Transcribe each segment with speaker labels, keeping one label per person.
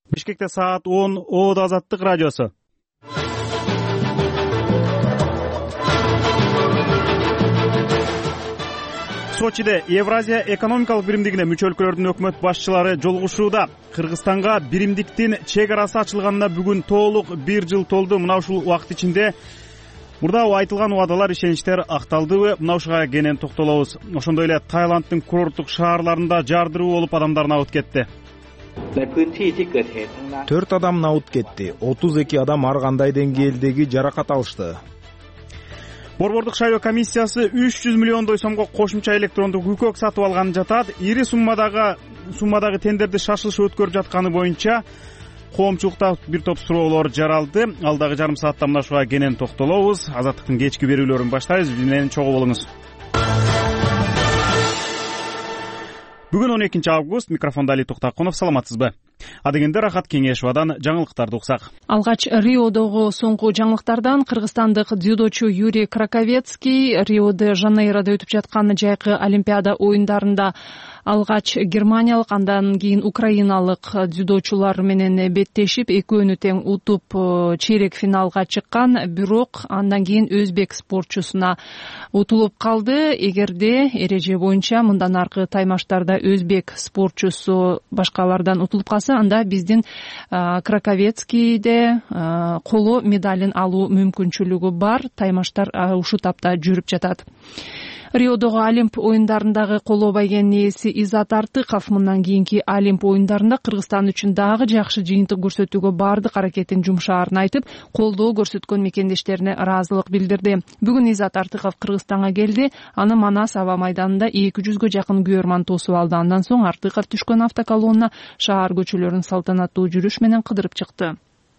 Speaker 1: Бишкекте саат 10. Оодо Азаттык радиосу. Сочиде Евразия экономикалык биримдигине мүчө өлкөлөрдүн өкмөт башчылары жолугушууда. Кыргызстанга биримдиктин чек арасы ачылганына бүгүн толук 1 жыл толду. Мына ушул убакыт ичинде мурда айтылган убадалар, ишеничтер акталдыбы? Мына ушуга кенен токтолобуз. Ошондой эле Таиланддын курорттук шаарларында жардыруу болуп адамдар набыт кетти.
Speaker 2: 4 адам набыт кетти. 32 адам ар кандай деңгээлдеги жаракат алышты.
Speaker 1: Борбордук шайлоо комиссиясы 300 миллиондой сомго кошумча электрондук УКОК сатып алганын жатат. Ири суммадагы тендерди шашылыш өткөрүп жатканы боюнча коомчулукта бир топ суроолор жаралды. Алдагы жарым саатта мына ушуга кенен токтолобуз. Азаттыктын кечки берүүлөрүн баштайбыз. Биз менен чогуу болуңуз. Бүгүн 12 август. Микрофондо Али Туктакунов. Саламатсызбы? Адегенде Рахат Кеңешовадан жаңылыктарды уксак.
Speaker 3: Алгач Риодогу соңку жаңылыктардан кыргызстандык дзюдочу Юрий Краковецкий Рио-де-Жанейрода өтүп жаткан жайкы Олимпиада оюндарында алгач германиялык, андан кийин украиналык дзюдочулар менен беттешип, экөөнү тең утуп чейрек финалга чыккан. Бирок андан кийин өзбек спортчусуна утулуп калды. Эгерде эреже боюнча мындан аркы таймаштарда өзбек спортчусу башкалардан утулуп калса, анда биздин Краковецкийде коло медалин алуу мүмкүнчүлүгү бар. Таймаштар ушу тапта жүрүп жатат. Риодогу Олимп оюндарындагы коло байгенин ээси Изат Артыков мындан кийинки Олимп оюндарында Кыргызстан үчүн дагы жакшы жыйынтык көрсөтүүгө бардык аракетин жумшаарын айтып, колдоо көрсөткөн мекендештерине ыраазылык билдирди. Бүгүн Изат Артыков Кыргызстанга келди. Аны Манас аба майданында 200гө жакын күйөрман тосуп алды. Андан соң Артыков түшкөн автоколонна шаар көчөлөрүн салтанаттуу жүрүш менен кыдырып чыкты.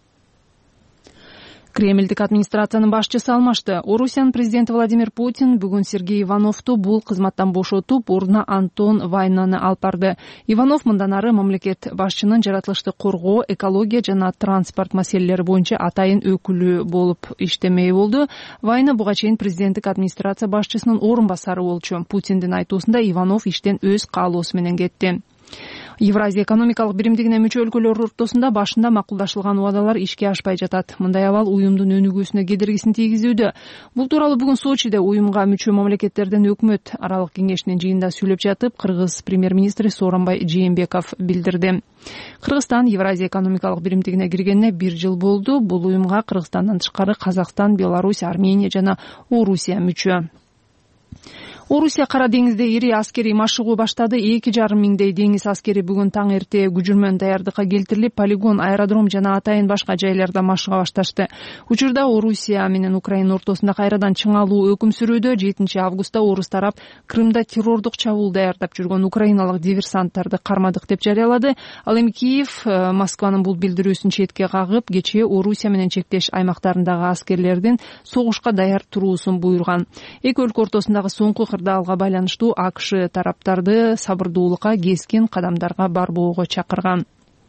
Speaker 3: Кремлдик администрациянын башчысы алмашты. Орусиянын президенти Владимир Путин бүгүн Сергей Ивановду бул кызматтан бошотуп, ордуна Антон Вайнаны алып барды. Иванов мындан ары мамлекет башчынын жаратылышты коргоо, экология жана транспорт маселелери боюнча атайын өкүлү болуп иштемей болду. Вайна буга чейин президенттик администрация башчысынын орун басары болчу. Путиндин айтуусунда Иванов иштен өз каалоосу менен кетти. Евразия экономикалык биримдигине мүчө өлкөлөр ортосунда башында макулдашылган убадалар ишке ашпай жатат. Мындай абал уюмдун өнүгүүсүнө кедергисин тийгизүүдө. Бул тууралуу бүгүн Сочиде уюмга мүчө мамлекеттердин өкмөт аралык кеңешинин жыйынында сүйлөп жатып, кыргыз премьер-министри Сооронбай Жээнбеков билдирди. Кыргызстан Евразия экономикалык биримдигине киргенине 1 жыл болду. Бул уюмга Кыргызстандан тышкары Казакстан, Беларусь, Армения жана Орусия мүчө. Орусия Кара деңизде ири аскерий машыгуу баштады. 2,5 миңдей деңиз аскери бүгүн таң эрте күжүрмөн даярдыкка келтирилип, полигон, аэродром жана атайын башка жайларда машыга башташты. Учурда Орусия менен Украина ортосунда кайрадан чыңалуу өкүм сүрүүдө. 7 августта орус тарап Крымда террордук чабуул даярдап жүргөн украиналык диверсанттарды кармадык деп жарыялады. Ал эми Киев Москванын бул билдирүүсүн четке кагып, кечээ Орусия менен чектеш аймактарындагы аскерлердин согушка даяр туруусун буйруган. Эки өлкө ортосундагы соңку кырдаалга байланыштуу АКШ тараптарды сабырдуулукка, кескин кадамдарга барбоого чакырган.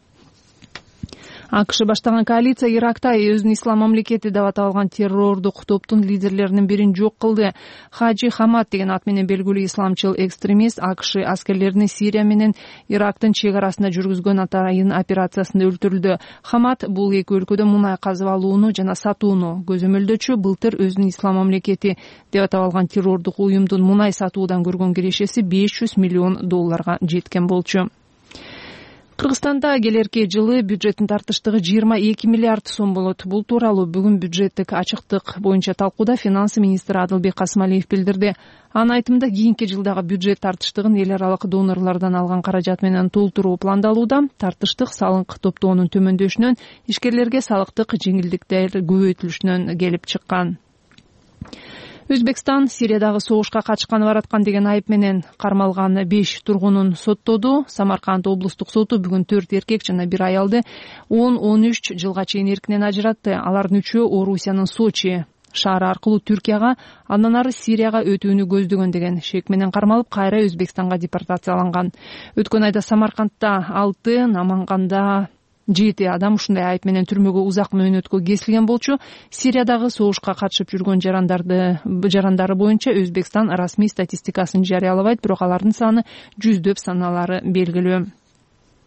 Speaker 3: АКШ баштаган коалиция Иракта өзүн ислам мамлекети деп аталган террордук топтун лидерлеринин бирин жок кылды. Хаджи Хамад деген ат менен белгилүү исламчыл экстремист АКШ аскерлеринин Сирия менен Ирактын чек арасында жүргүзгөн атайын операциясында өлтүрүлдү. Хамад бул эки өлкөдө мунай казып алууну жана сатууну көзөмөлдөчү. Былтыр өзүн ислам мамлекети деп аталган террордук уюмдун мунай сатуудан көргөн кирешеси $500 миллион жеткен болчу. Кыргызстанда келерки жылы бюджеттин тартыштыгы 22 миллиард сом болот. Бул тууралуу бүгүн бюджеттик ачыктык боюнча талкууда финансы министри Адылбек Касымалиев билдирди. Анын айтымында кийинки жылдагы бюджет тартыштыгын эл аралык донорлордон алган каражат менен толтуруу пландалууда. Тартыштык салык топтоонун төмөндөшүнөн, ишкерлерге салыктык жеңилдиктер көбөйтүлүшүнөн келип чыккан. Өзбекстан Сириядагы согушка катышканы бараткан деген айып менен кармалган 5 тургунун соттоду. Самарканд облустук соту бүгүн 4 эркек жана 1 аялды 10-13 жылга чейин эркинен ажыратты. Алардын 3-өө Орусиянын Сочи шаары аркылуу Түркияга, андан ары Сирияга өтүүнү көздөгөн деген шек менен кармалып, кайра Өзбекстанга депортацияланган. Өткөн айда Самаркандта 6, Наманганда 7 адам ушундай айып менен түрмөгө узак мөөнөткө кесилген болчу. Сириядагы согушка катышып жүргөн жарандары боюнча Өзбекстан расмий статистикасын жарыялабайт, бирок алардын саны жүздөп саналары белгилүү.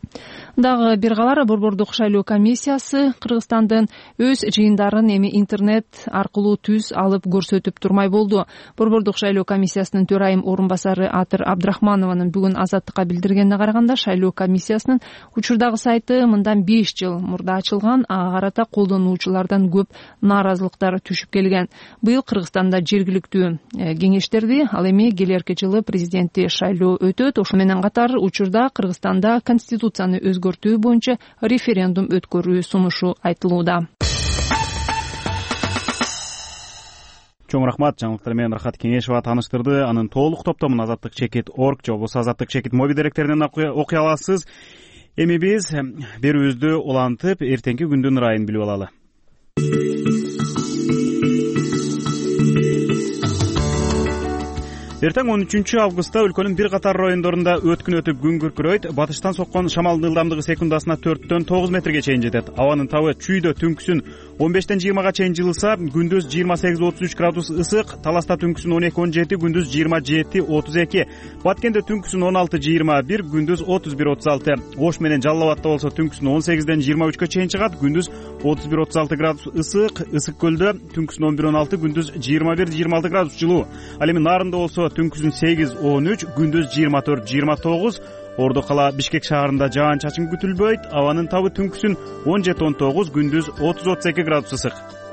Speaker 3: Дагы бир калар Борбордук шайлоо комиссиясы Кыргызстандын өз жыйындарын эми интернет аркылуу түз алып көрсөтүп турмай болду. Борбордук шайлоо комиссиясынын төрайым орун басары Атыр Абдрахманованын бүгүн Азаттыкка билдиргенине караганда, шайлоо комиссиясынын учурдагы сайты мындан 5 жыл мурда ачылган, ага карата колдонуучулардан көп нааразылыктар түшүп келген. Быйыл Кыргызстанда жергиликтүү кеңештерди, ал эми келерки жылы президенттик шайлоо өтөт. Ошо менен катар учурда Кыргызстанда конституцияны өзгөртүү боюнча референдум өткөрүү сунушу айтылууда.
Speaker 1: Чоң рахмат, жаңылыктар менен Рахат Кеңешова тааныштырды. Анын толук топтомун azattikchekit.org же болбосо azattikchekit моби деректеринен окуй аласыз. Эми биз берүүбүздү улантып, эртеңки күндүн ырайын билип алалы. Эртең 13 августта өлкөнүн бир катар райондорунда өткүн өтүп күн күркүрөйт. Батыштан соккон шамалдын ылдамдыгы секундасына 4-төн 9 метрге чейин жетет. Абанын табы чүйдө түнкүсүн 15-тен 20га чейин жылыса, күндүз 28-33 градус ысык, Таласта түнкүсүн 12-17, күндүз 27-32, Баткенде түнкүсүн 16-21, күндүз 31-36, Ош менен Жалал Абадта болсо түнкүсүн 18-ден 23гө чейин чыгат, күндүз 31-36 градус ысык, Ысык көлдө түнкүсүн 11-16, күндүз 21-26 градус жылуу. Ал эми Нарында болсо түнкүсүн 8-13, күндүз 24-29, Ордо кала Бишкек шаарында жаан чачын күтүлбөйт. Абанын табы түнкүсүн 17-19, күндүз 30-32 градус ысык.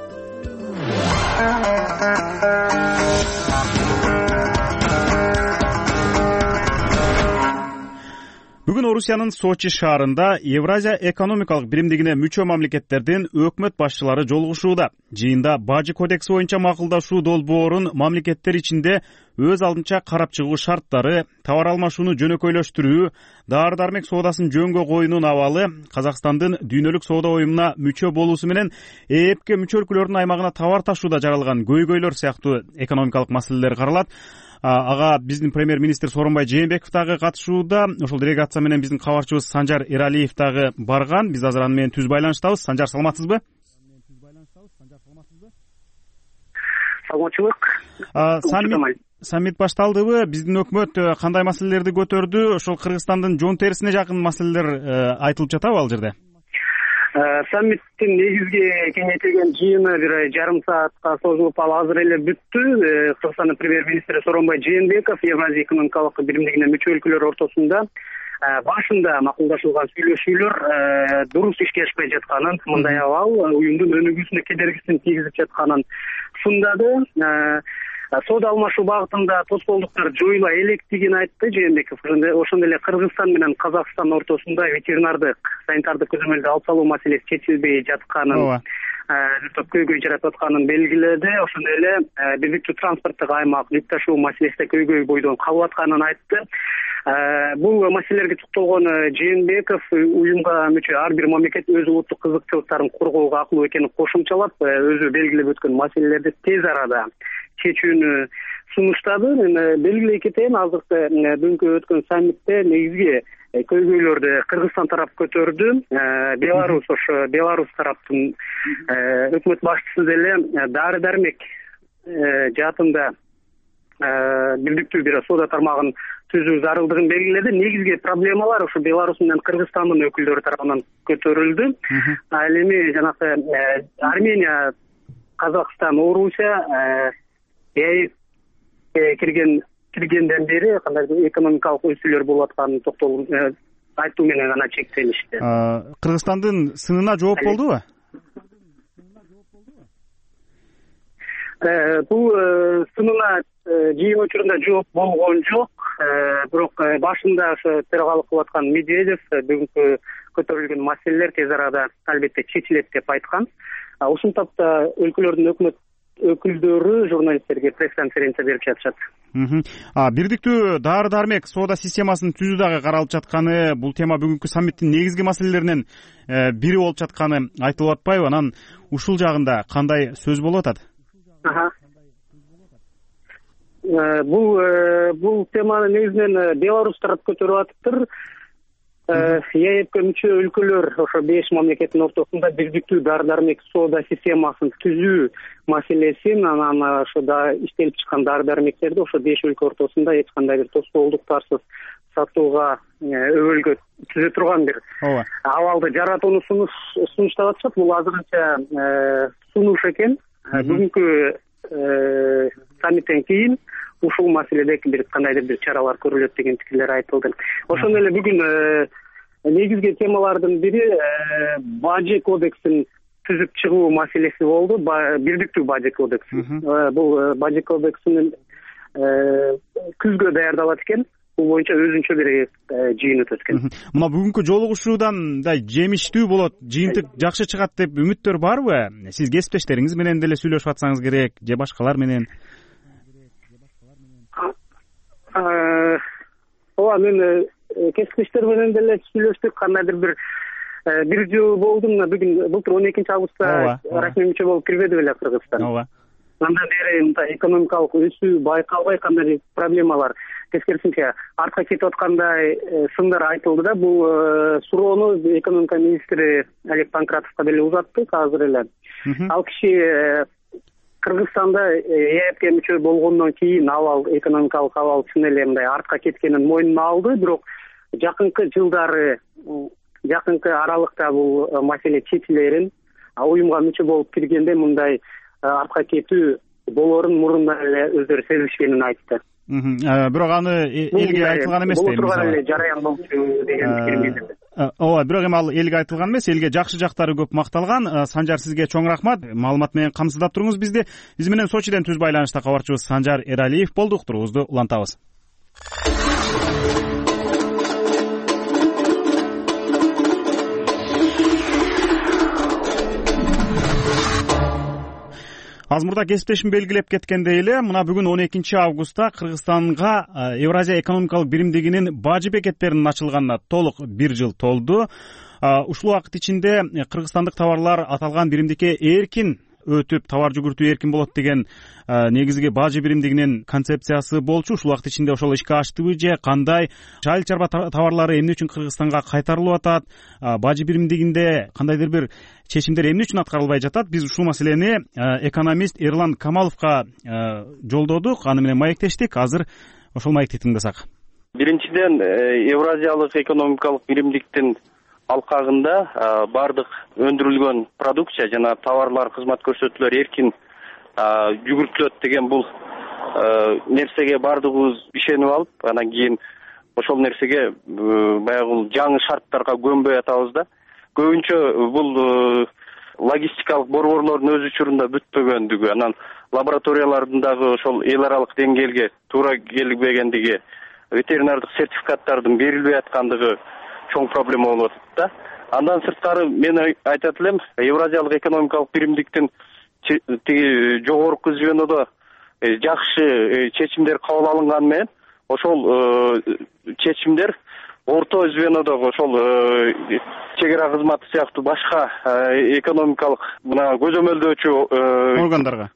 Speaker 1: Бүгүн Орусиянын Сочи шаарында Евразия экономикалык биримдигине мүчө мамлекеттердин өкмөт башчылары жолугушууда. Жыйында Бажы кодекси боюнча макулдашуу долбоорун мамлекеттер ичинде өз алдынча карап чыгуу шарттары, товар алмашууну жөнөкөйлөштүрүү, дары-дармек соодасын жөнгө коюунун абалы, Казакстандын дүйнөлүк соода уюмуна мүчө болуусу менен ЭЭПке мүчө өлкөлөрдүн аймагына товар ташууда жаралган көйгөйлөр сыяктуу экономикалык маселелер каралат. Ага биздин премьер-министр Сооронбай Жээнбеков дагы катышууда. Ошол делегация менен биздин кабарчыбыз Санжар Эралиев дагы барган. Биз азыр аны менен түз байланыштабыз. Санжар, саламатсызбы?
Speaker 4: Саламатчылык.
Speaker 1: Саммит башталдыбы? Биздин өкмөт кандай маселелерди көтөрдү? Ошол Кыргызстандын жон терисине жакын маселелер айтылып жатабы ал жерде?
Speaker 4: Саммиттин негизги кеңейтилген жыйыны бир жарым саатка созулуп, ал азыр эле бүттү. Кыргызстандын премьер-министри Сооронбай Жээнбеков Евразия экономикалык биримдигине мүчө өлкөлөр ортосунда башында макулдашылган сүйлөшүүлөр дурус ишке ашпай жатканын, мындай абал уюмдун өнүгүүсүнө кедергисин тийгизип жатканын сундады. Соода алмашуу багытында тоскоолдуктар жоюла электигин айтты Жээнбеков. Ошондой эле Кыргызстан менен Казакстан ортосунда ветеринардык, санитардык көзөмөлдү алып салуу маселеси чечилбей жатканын, көйгөй жаратып атканын белгиледи. Ошондой эле бирдиктүү транспорттук аймак, жүк ташуу маселесинде көйгөй бойдон калып атканын айтты. Бул маселелерге токтолгон Жээнбеков уюмга мүчө ар бир мамлекет өз улуттук кызыкчылыктарын коргоого акылуу экенин кошумчалап, өзү белгилеп өткөн маселелерди тез арада чечүүнү сунуштады. Мен белгилей кетейин, азыркы бүгүнкү өткөн саммитте негизги көйгөйлөрдү Кыргызстан тарап көтөрдү. Беларус тараптын өкмөт башчысы деле дары-дармек жаатында бирдиктүү бир соода тармагын түзүү зарылдыгын белгиледи. Негизги проблемалар ошо Беларусь менен Кыргызстандын өкүлдөрү тарабынан көтөрүлдү. Ал эми жанагы Армения, Казакстан, Орусия киргенден бери кандай экономикалык өсүүлөр болуп атканын айтуу менен гана чектелишти.
Speaker 1: Кыргызстандын сынына жооп болдубу?
Speaker 4: Бул сынына жыйын учурунда жооп болгон жок. Бирок башында ошо төрагалык кылып аткан Медведев бүгүнкү көтөрүлгөн маселелер тез арада албетте чечилет деп айткан. Ушул тапта өлкөлөрдүн өкмөт өкүлдөрү журналисттерге пресс-конференция берип жатышат.
Speaker 1: Бирдиктүү дары-дармек соода системасын түзүү дагы каралып жатканы, бул тема бүгүнкү саммиттин негизги маселелеринен бири болуп жатканы айтылып атпайбы? Анан ушул жагында кандай сөз болуп атат?
Speaker 4: Бул теманы негизинен Беларусь тарап көтөрүп атыптыр. ЕЭПке мүчө өлкөлөр ошо 5 мамлекеттин ортосунда бирдиктүү дары-дармек соода системасын түзүү маселесин, анан ошо да иштелип чыккан дары-дармектерди ошо 5 өлкө ортосунда эч кандай бир тоскоолдуктарсыз сатууга өбөлгө түзө турган бир
Speaker 1: ооба
Speaker 4: абалды жаратууну сунуштап атышат. Бул азырынча сунуш экен. Бүгүнкү саммиттен кийин ушул маселеде бир кандайдыр бир чаралар көрүлөт деген пикирлер айтылды. Ошондой эле бүгүн негизги темалардын бири бажы кодексин түзүп чыгуу маселеси болду. Бирдиктүү бажы кодекси. Бул бажы кодексин күзгө даярдалат экен. Бул боюнча өзүнчө бир жыйын өтөт экен.
Speaker 1: Мына бүгүнкү жолугушуудан мындай жемиштүү болот, жыйынтык жакшы чыгат деп үмүттөр барбы? Сиз кесиптештериңиз менен деле сүйлөшүп атсаңыз керек, же башкалар менен?
Speaker 4: Ооба, мен кесиптештер менен деле сүйлөштүк. Кандайдыр бир жыл болду. Бүгүн былтыр 12 августта расмий мүчө болуп кирбеди беле Кыргызстан.
Speaker 1: Ооба.
Speaker 4: Андан бери экономикалык өсүү байкалбай, кандайдыр проблемалар тескерисинче артка кетип аткандай сындар айтылды да. Бул суроону экономика министри Олег Панкратовго деле узаттык азыр эле. Ал киши Кыргызстанда ЕАЭПке мүчө болгондон кийин экономикалык абал чын эле мындай артка кеткенин мойнуна алды. Бирок жакынкы жылдары, жакынкы аралыкта бул маселе чечилерин, уюмга мүчө болуп киргенде мындай артка кетүү болорун мурундан эле өздөрү сезишкенин айтты.
Speaker 1: Бирок аны элге айтылган эмес да.
Speaker 4: Бул турган эле жараян болчу деген пикирин билдирди.
Speaker 1: Ооба, бирок эми ал элге айтылган эмес, элге жакшы жактары көп макталган. Санжар, сизге чоң рахмат. Маалымат менен камсыздап туруңуз бизди. Биз менен Сочиден түз байланышта кабарчыбыз Санжар Эралиев болду. Уктуруубузду улантабыз. Аз мурда кесиптешим белгилеп кеткендей эле, мына бүгүн 12 августта Кыргызстанга Евразия экономикалык биримдигинин бажы бекеттеринин ачылганына толук 1 жыл толду. Ушул убакыт ичинде кыргызстандык товарлар аталган биримдикке эркин өтүп, товар жүгүртүү эркин болот деген негизги бажы биримдигинин концепциясы болчу. Ушул убакыт ичинде ошол ишке аштыбы же кандай? Айыл чарба товарлары эмне үчүн Кыргызстанга кайтарылып атат? Бажы биримдигинде кандайдыр бир чечимдер эмне үчүн аткарылбай жатат? Биз ушул маселени экономист Эрлан Камаловго жолдодук, аны менен маектештик. Азыр ошол маекти тыңдасак.
Speaker 5: Биринчиден, Евразиялык экономикалык биримдиктин алкагында бардык өндүрүлгөн продукция жана товарлар, кызмат көрсөтүүлөр эркин жүгүртүлөт деген бул нерсеге бардыгыбыз ишенип алып, анан кийин ошол нерсеге баягы жаңы шарттарга көнбөй атабыз да. Көбүнчө бул логистикалык борборлордун өз учурунда бүтпөгөндүгү, анан лабораториялардын дагы ошол эл аралык деңгээлге туура келбегендиги, ветеринардык сертификаттардын берилбей аткандыгы чоң проблема болуп атат да. Андан сырткары мен айтат элем, Евразиялык экономикалык биримдиктин тиги жогорку звенодо жакшы чечимдер кабыл алынганы менен ошол чечимдер орто звенодогу ошол чегара кызматы сыяктуу башка экономикалык мына көзөмөлдөөчү
Speaker 1: органдарга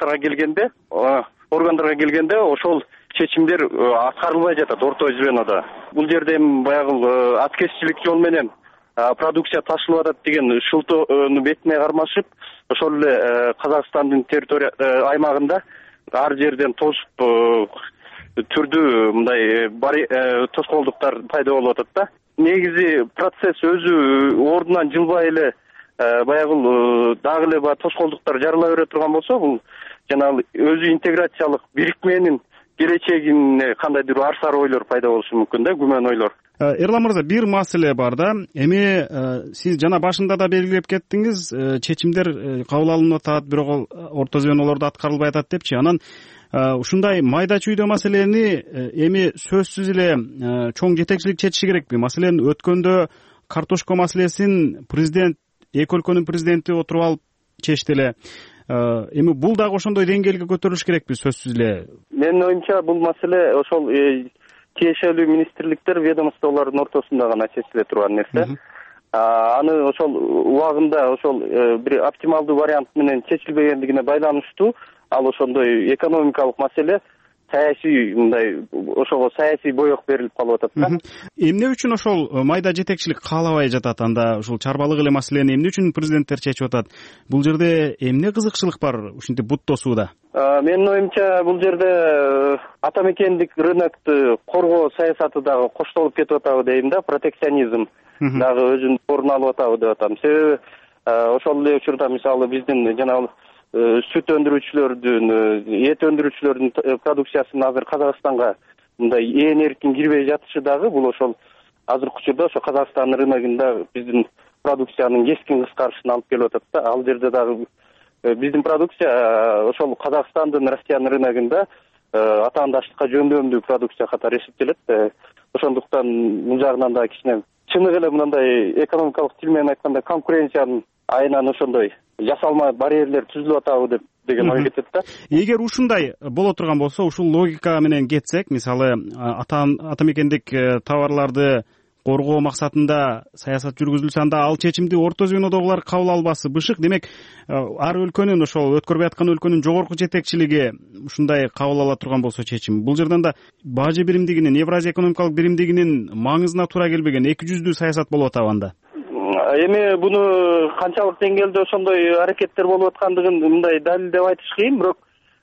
Speaker 5: келгенде ошол чечимдер аткарылбай жатат орто звенодо. Бул жерде баягы аткезчилик жол менен продукция ташылып атат деген шылтоону бетине кармашып, ошол эле Казакстандын территория аймагында ар жерден тосуп түрдүү мындай тоскоолдуктар пайда болуп атат да. Негизи процесс өзү ордунан жылбай эле баягы дагы эле тоскоолдуктар жарыла бере турган болсо, бул жана өзү интеграциялык бирикменин келечегине кандайдыр ар сар ойлор пайда болушу мүмкүн да, күмөн ойлор.
Speaker 1: Эрлан мырза, бир маселе бар да. Эми сиз жана башында да белгилеп кеттиңиз, чечимдер кабыл алынып атат, бирок ал орто звенолордо аткарылбай атат депчи. Анан ушундай майда чүйдө маселени эми сөзсүз эле чоң жетекчилик чечиши керекпи? Маселен, өткөндө картошка маселесин президент, эки өлкөнүн президенти отуруп алып чечти эле. Эми бул дагы ошондой деңгээлге көтөрүлүш керекпи сөзсүз эле? Менин
Speaker 5: оюмча бул маселе ошол тиешелүү министрликтер, ведомстволордун ортосунда гана чечиле турган нерсе. Аны ошол убагында ошол бир оптималдуу вариант менен чечилбегендигине байланыштуу, ал ошондой экономикалык маселе саясий мындай ошого саясий боек берилип калып атат да.
Speaker 1: Эмне үчүн ошол майда жетекчилик каалабай жатат? Анда ушул чарбалык эле маселени эмне үчүн президенттер чечип атат? Бул жерде эмне кызыкчылык бар ушинтип бут тосууда?
Speaker 5: Менин оюмча бул жерде ата мекендик рынокту коргоо саясаты дагы коштолуп кетип атабы дейм да, протекционизм дагы өзүнүн орун алып атабы деп атам. Себеби ошол эле учурда мисалы биздин жанагы сүт өндүрүүчүлөрдүн, эт өндүрүүчүлөрдүн продукциясынын азыр Казакстанга мындай ээн эркин кирбей жатышы дагы бул ошол азыркы учурда ошо Казакстан рыногунда биздин продукциянын кескин кыскарышына алып келип атат да. Ал жерде дагы биздин продукция ошол Казакстандын, Россиянын рыногунда атаандаштыкка жөндөмдүү продукция катары эсептелет. Ошондуктан бул жагынан да кичине чыныгы эле мындай экономикалык тил менен айтканда конкуренциянын айынан ошондой жасалма барьерлер түзүлүп атабы деген ой кетет да.
Speaker 1: Эгер ушундай боло турган болсо, ушул логика менен кетсек, мисалы ата мекендик товарларды коргоо максатында саясат жүргүзүлсө, анда ал чечимди орто звенодогулар кабыл албасы бышык. Демек, ар өлкөнүн, ошол өткөрбөй аткан өлкөнүн жогорку жетекчилиги ушундай кабыл ала турган болсо чечим, бул жерден да бажы биримдигинин, Евразия экономикалык биримдигинин маңызына туура келбеген эки жүздүү саясат болуп атабы анда?
Speaker 5: Эми буну канчалык деңгээлде ошондой аракеттер болуп аткандыгын мындай далилдеп айтыш кыйын, бирок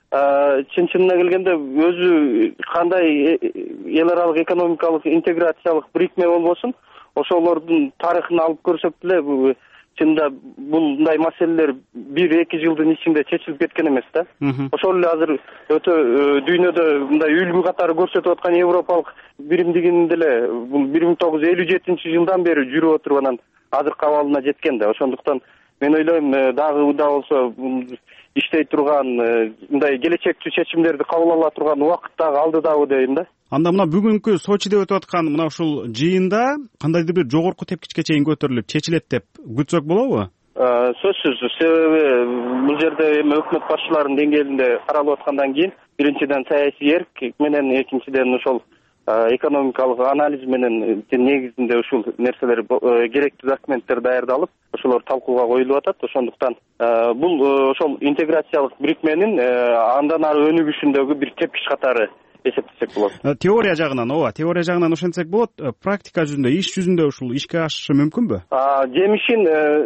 Speaker 5: чын-чынына келгенде өзү кандай эл аралык экономикалык интеграциялык бирикме болбосун, ошолордун тарыхын алып көрсөк деле чынында мындай маселелер 1-2 жылдын ичинде чечилип кеткен эмес да. Ошол эле азыр өтө дүйнөдө мындай үлгү катары көрсөтүп аткан европалык биримдигин деле бул 1957-жылдан бери жүрүп отуруп анан азыркы абалына жеткен да. Ошондуктан мен ойлойм дагы да болсо иштей турган мындай келечектүү чечимдерди кабыл ала турган убакыт дагы алдыдабы дейм да.
Speaker 1: Анда мына бүгүнкү Сочиде өтүп аткан мына ушул жыйында кандайдыр бир жогорку тепкичке чейин көтөрүлүп чечилет деп күтсөк болобу?
Speaker 5: Сөзсүз. Себеби бул жерде эми өкмөт башчыларынын деңгээлинде каралып аткандан кийин биринчиден саясий эрк менен, экинчиден ошол экономикалык анализ менен негизинде ушул нерселер керектүү документтер даярдалып, ошолор талкууга коюлуп атат. Ошондуктан бул ошол интеграциялык бирикменин андан ары өнүгүшүндөгү бир тепкич катары эсептесек болот.
Speaker 1: Теория жагынан, теория жагынан ошентсек болот. Практика жүзүндө, иш жүзүндө ушул ишке ашышы мүмкүнбү?
Speaker 5: Жемишин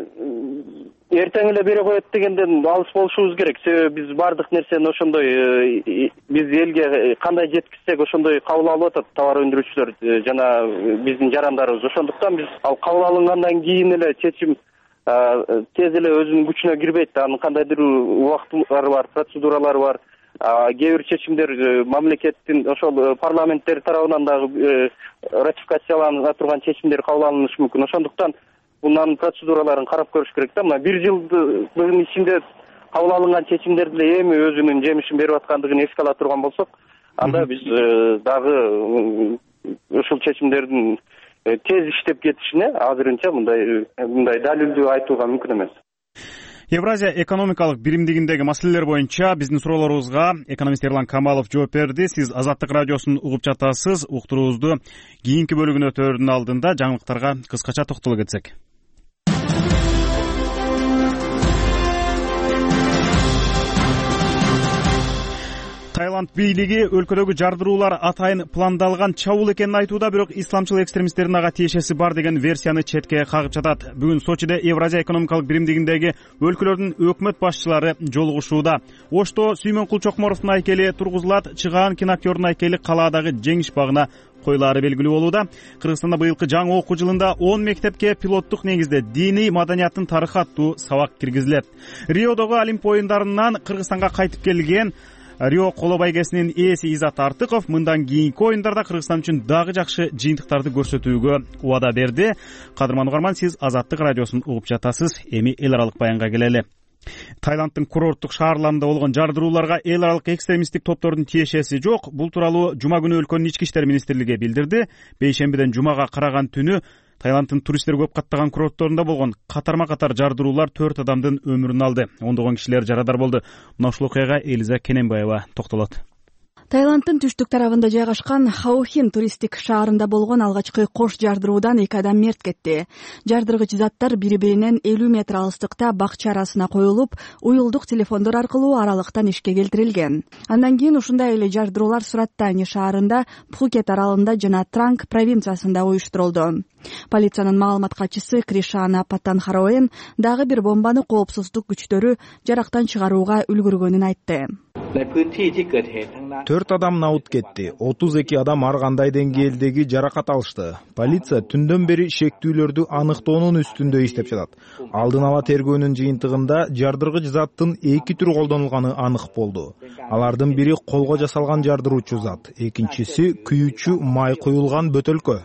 Speaker 5: эртең эле бере коет дегенден алыс болушубуз керек. Себеби биз бардык нерсени ошондой биз элге кандай жеткизсек ошондой кабыл алып атат товар өндүрүүчүлөр жана биздин жарандарыбыз. Ошондуктан биз ал кабыл алынгандан кийин эле чечим тез эле өзүнүн күчүнө кирбейт. Анын кандайдыр убактылары бар, процедуралары бар. Кээ бир чечимдер мамлекеттин ошол парламенттер тарабынан дагы ратификациялана турган чечимдер кабыл алынышы мүмкүн. Ошондуктан bunların процедураларын карап көрүш керек да. Мына 1 жылдын ичинде кабыл алынган чечимдер деле эми өзүнүн жемишин берип аткандыгын эске ала турган болсок, анда биз дагы ушул чечимдердин тез иштеп кетишине азырынча мындай далилдүү айтууга мүмкүн эмес.
Speaker 1: Евразия экономикалык биримдигиндеги маселелер боюнча биздин суроолорубузга экономист Эрлан Камалов жооп берди. Сиз Азаттык радиосун угуп жатасыз. Уктуруубузду кийинки бөлүгүнө өтөөрдүн алдында жаңылыктарга кыскача токтоло кетсек. Таиланд бийлиги өлкөдөгү жардыруулар атайын пландалган чабуул экенин айтууда, бирок исламчыл экстремисттердин ага тиешеси бар деген версияны четке кагып жатат. Бүгүн Сочиде Евразия экономикалык биримдигиндеги өлкөлөрдүн өкмөт башчылары жолугушууда. Ошто Сүймөнкул Чокморовдун айкели тургузулат, Чыгаан киноактердун айкели калаадагы Жеңиш багына коюлаары белгилүү болууда. Кыргызстанда быйылкы жаңы окуу жылында 10 мектепке пилоттук негизде диний маданияттын тарыхы аттуу сабак киргизилет. Риодогу Олимп оюндарынан Кыргызстанга кайтып келген Рио коло байгесинин ээси Изат Артыков мындан кийинки оюндарда Кыргызстан үчүн дагы жакшы жыйынтыктарды көрсөтүүгө убада берди. Кадырман угарман, сиз Азаттык радиосун угуп жатасыз. Эми эл аралык баянга келели. Таиланддын курорттук шаарларында болгон жардырууларга эл аралык экстремисттик топтордун тиешеси жок. Бул тууралуу жума күнү өлкөнүн ички иштер министрлиги билдирди. Бейшембиден жумага караган түнү Таиланддын туристтер көп каттаган курортторунда болгон катарма-катар жардыруулар 4 адамдын өмүрүн алды. Ондогон кишилер жарадар болду. Мына ушул окуяга Элиза Кененбаева токтолот.
Speaker 6: Таиланддын түштүк тарабында жайгашкан Хаохин туристтик шаарында болгон алгачкы кош жардыруудан 2 адам мерт кетти. Жардыргыч заттар бири-биринен 50 метр алыстыкта бакча арасына коюлуп, уюлдук телефондор аркылуу аралыктан ишке келтирилген. Андан кийин ушундай эле жардыруулар Сураттани шаарында, Пхукет аралында жана Транг провинциясында уюштурулду. Полициянын маалымат катчысы Кришана Паттанхароен дагы бир бомбаны коопсуздук күчтөрү жарактан чыгарууга үлгүргөнүн айтты.
Speaker 2: 4 адам наут кетти. 32 адам ар кандай деңгээлдеги жаракат алышты. Полиция түндөн бери шектүүлөрдү аныктоонун үстүндө иштеп жатат. Алдын ала тергөөнүн жыйынтыгында жардыргыч заттын 2 түрү колдонулганы анык болду. Алардын бири колго жасалган жардыруучу зат, экинчиси күйүүчү май куюлган бөтөлкө.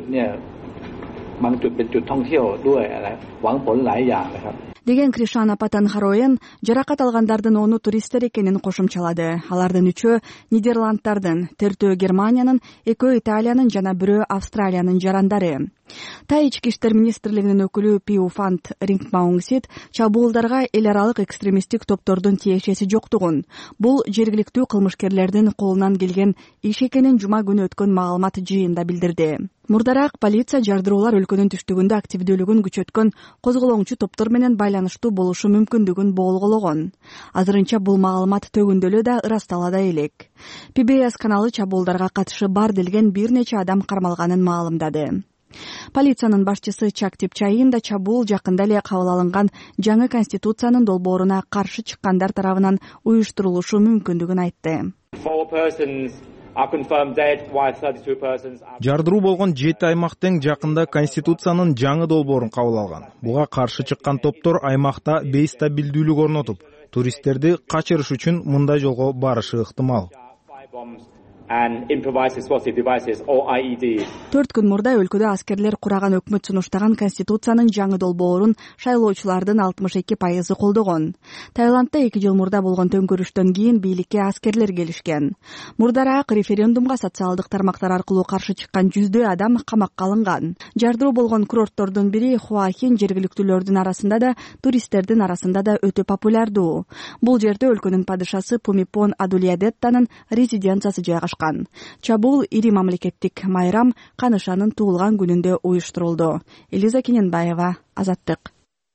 Speaker 6: Деген Кришана Паттанхароен жаракат алгандардын 10 туристтер экенин кошумчалады. Алардын 3-өө Нидерланддардын, 4-өө Германиянын, 2-өө Италиянын жана 1-өө Австралиянын жарандары. Тай ички иштер министрлигинин өкүлү Пиу Фант Рингмаунгсит чабуулдарга эл аралык экстремисттик топтордун тиешеси жоктугун, бул жергиликтүү кылмышкерлердин колунан келген иш экенин жума күнү өткөн маалымат жыйында билдирди. Мурдараак полиция жардыруулар өлкөнүн түштүгүндө активдүүлүгүн күчөткөн козголоңчу топтор менен байланыштуу болушу мүмкүндүгүн болгоологон. Азырынча бул маалымат төгүндөлө да ырастала да элек. PBS каналы чабуулдарга катышы бар делген бир нече адам кармалганын маалымдады. Полициянын башчысы Чак Типчайын да чабуул жакында эле кабыл алынган жаңы конституциянын долбооруна каршы чыккандар тарабынан уюштурулушу мүмкүндүгүн айтты.
Speaker 2: Жардыруу болгон 7 аймак тең жакында конституциянын жаңы долбоорун кабыл алган. Буга каршы чыккан топтор аймакта бейстабилдүүлүк орнотуп, туристтерди качырыш үчүн мындай жолго барышы ыктымал.
Speaker 6: 4 күн мурда өлкөдө аскерлер кураган өкмөт сунуштаган конституциянын жаңы долбоорун шайлоочулардын 62% колдогон. Таиландда 2 жыл мурда болгон төңкөрүштөн кийин бийликке аскерлер келишкен. Мурдараак референдумга социалдык тармактар аркылуу каршы чыккан 100 адам камакка алынган. Жардыруу болгон курорттордун бири Хуахин жергиликтүүлөрдүн арасында да, туристтердин арасында да өтө популярдуу. Бул жерде өлкөнүн падышасы Пумипон Адулиядеттанын резиденциясы жайгашкан. Чабуул ири мамлекеттик майрам Канышанын туулган күнүндө уюштурулду. Элиза Кененбаева, Азаттык.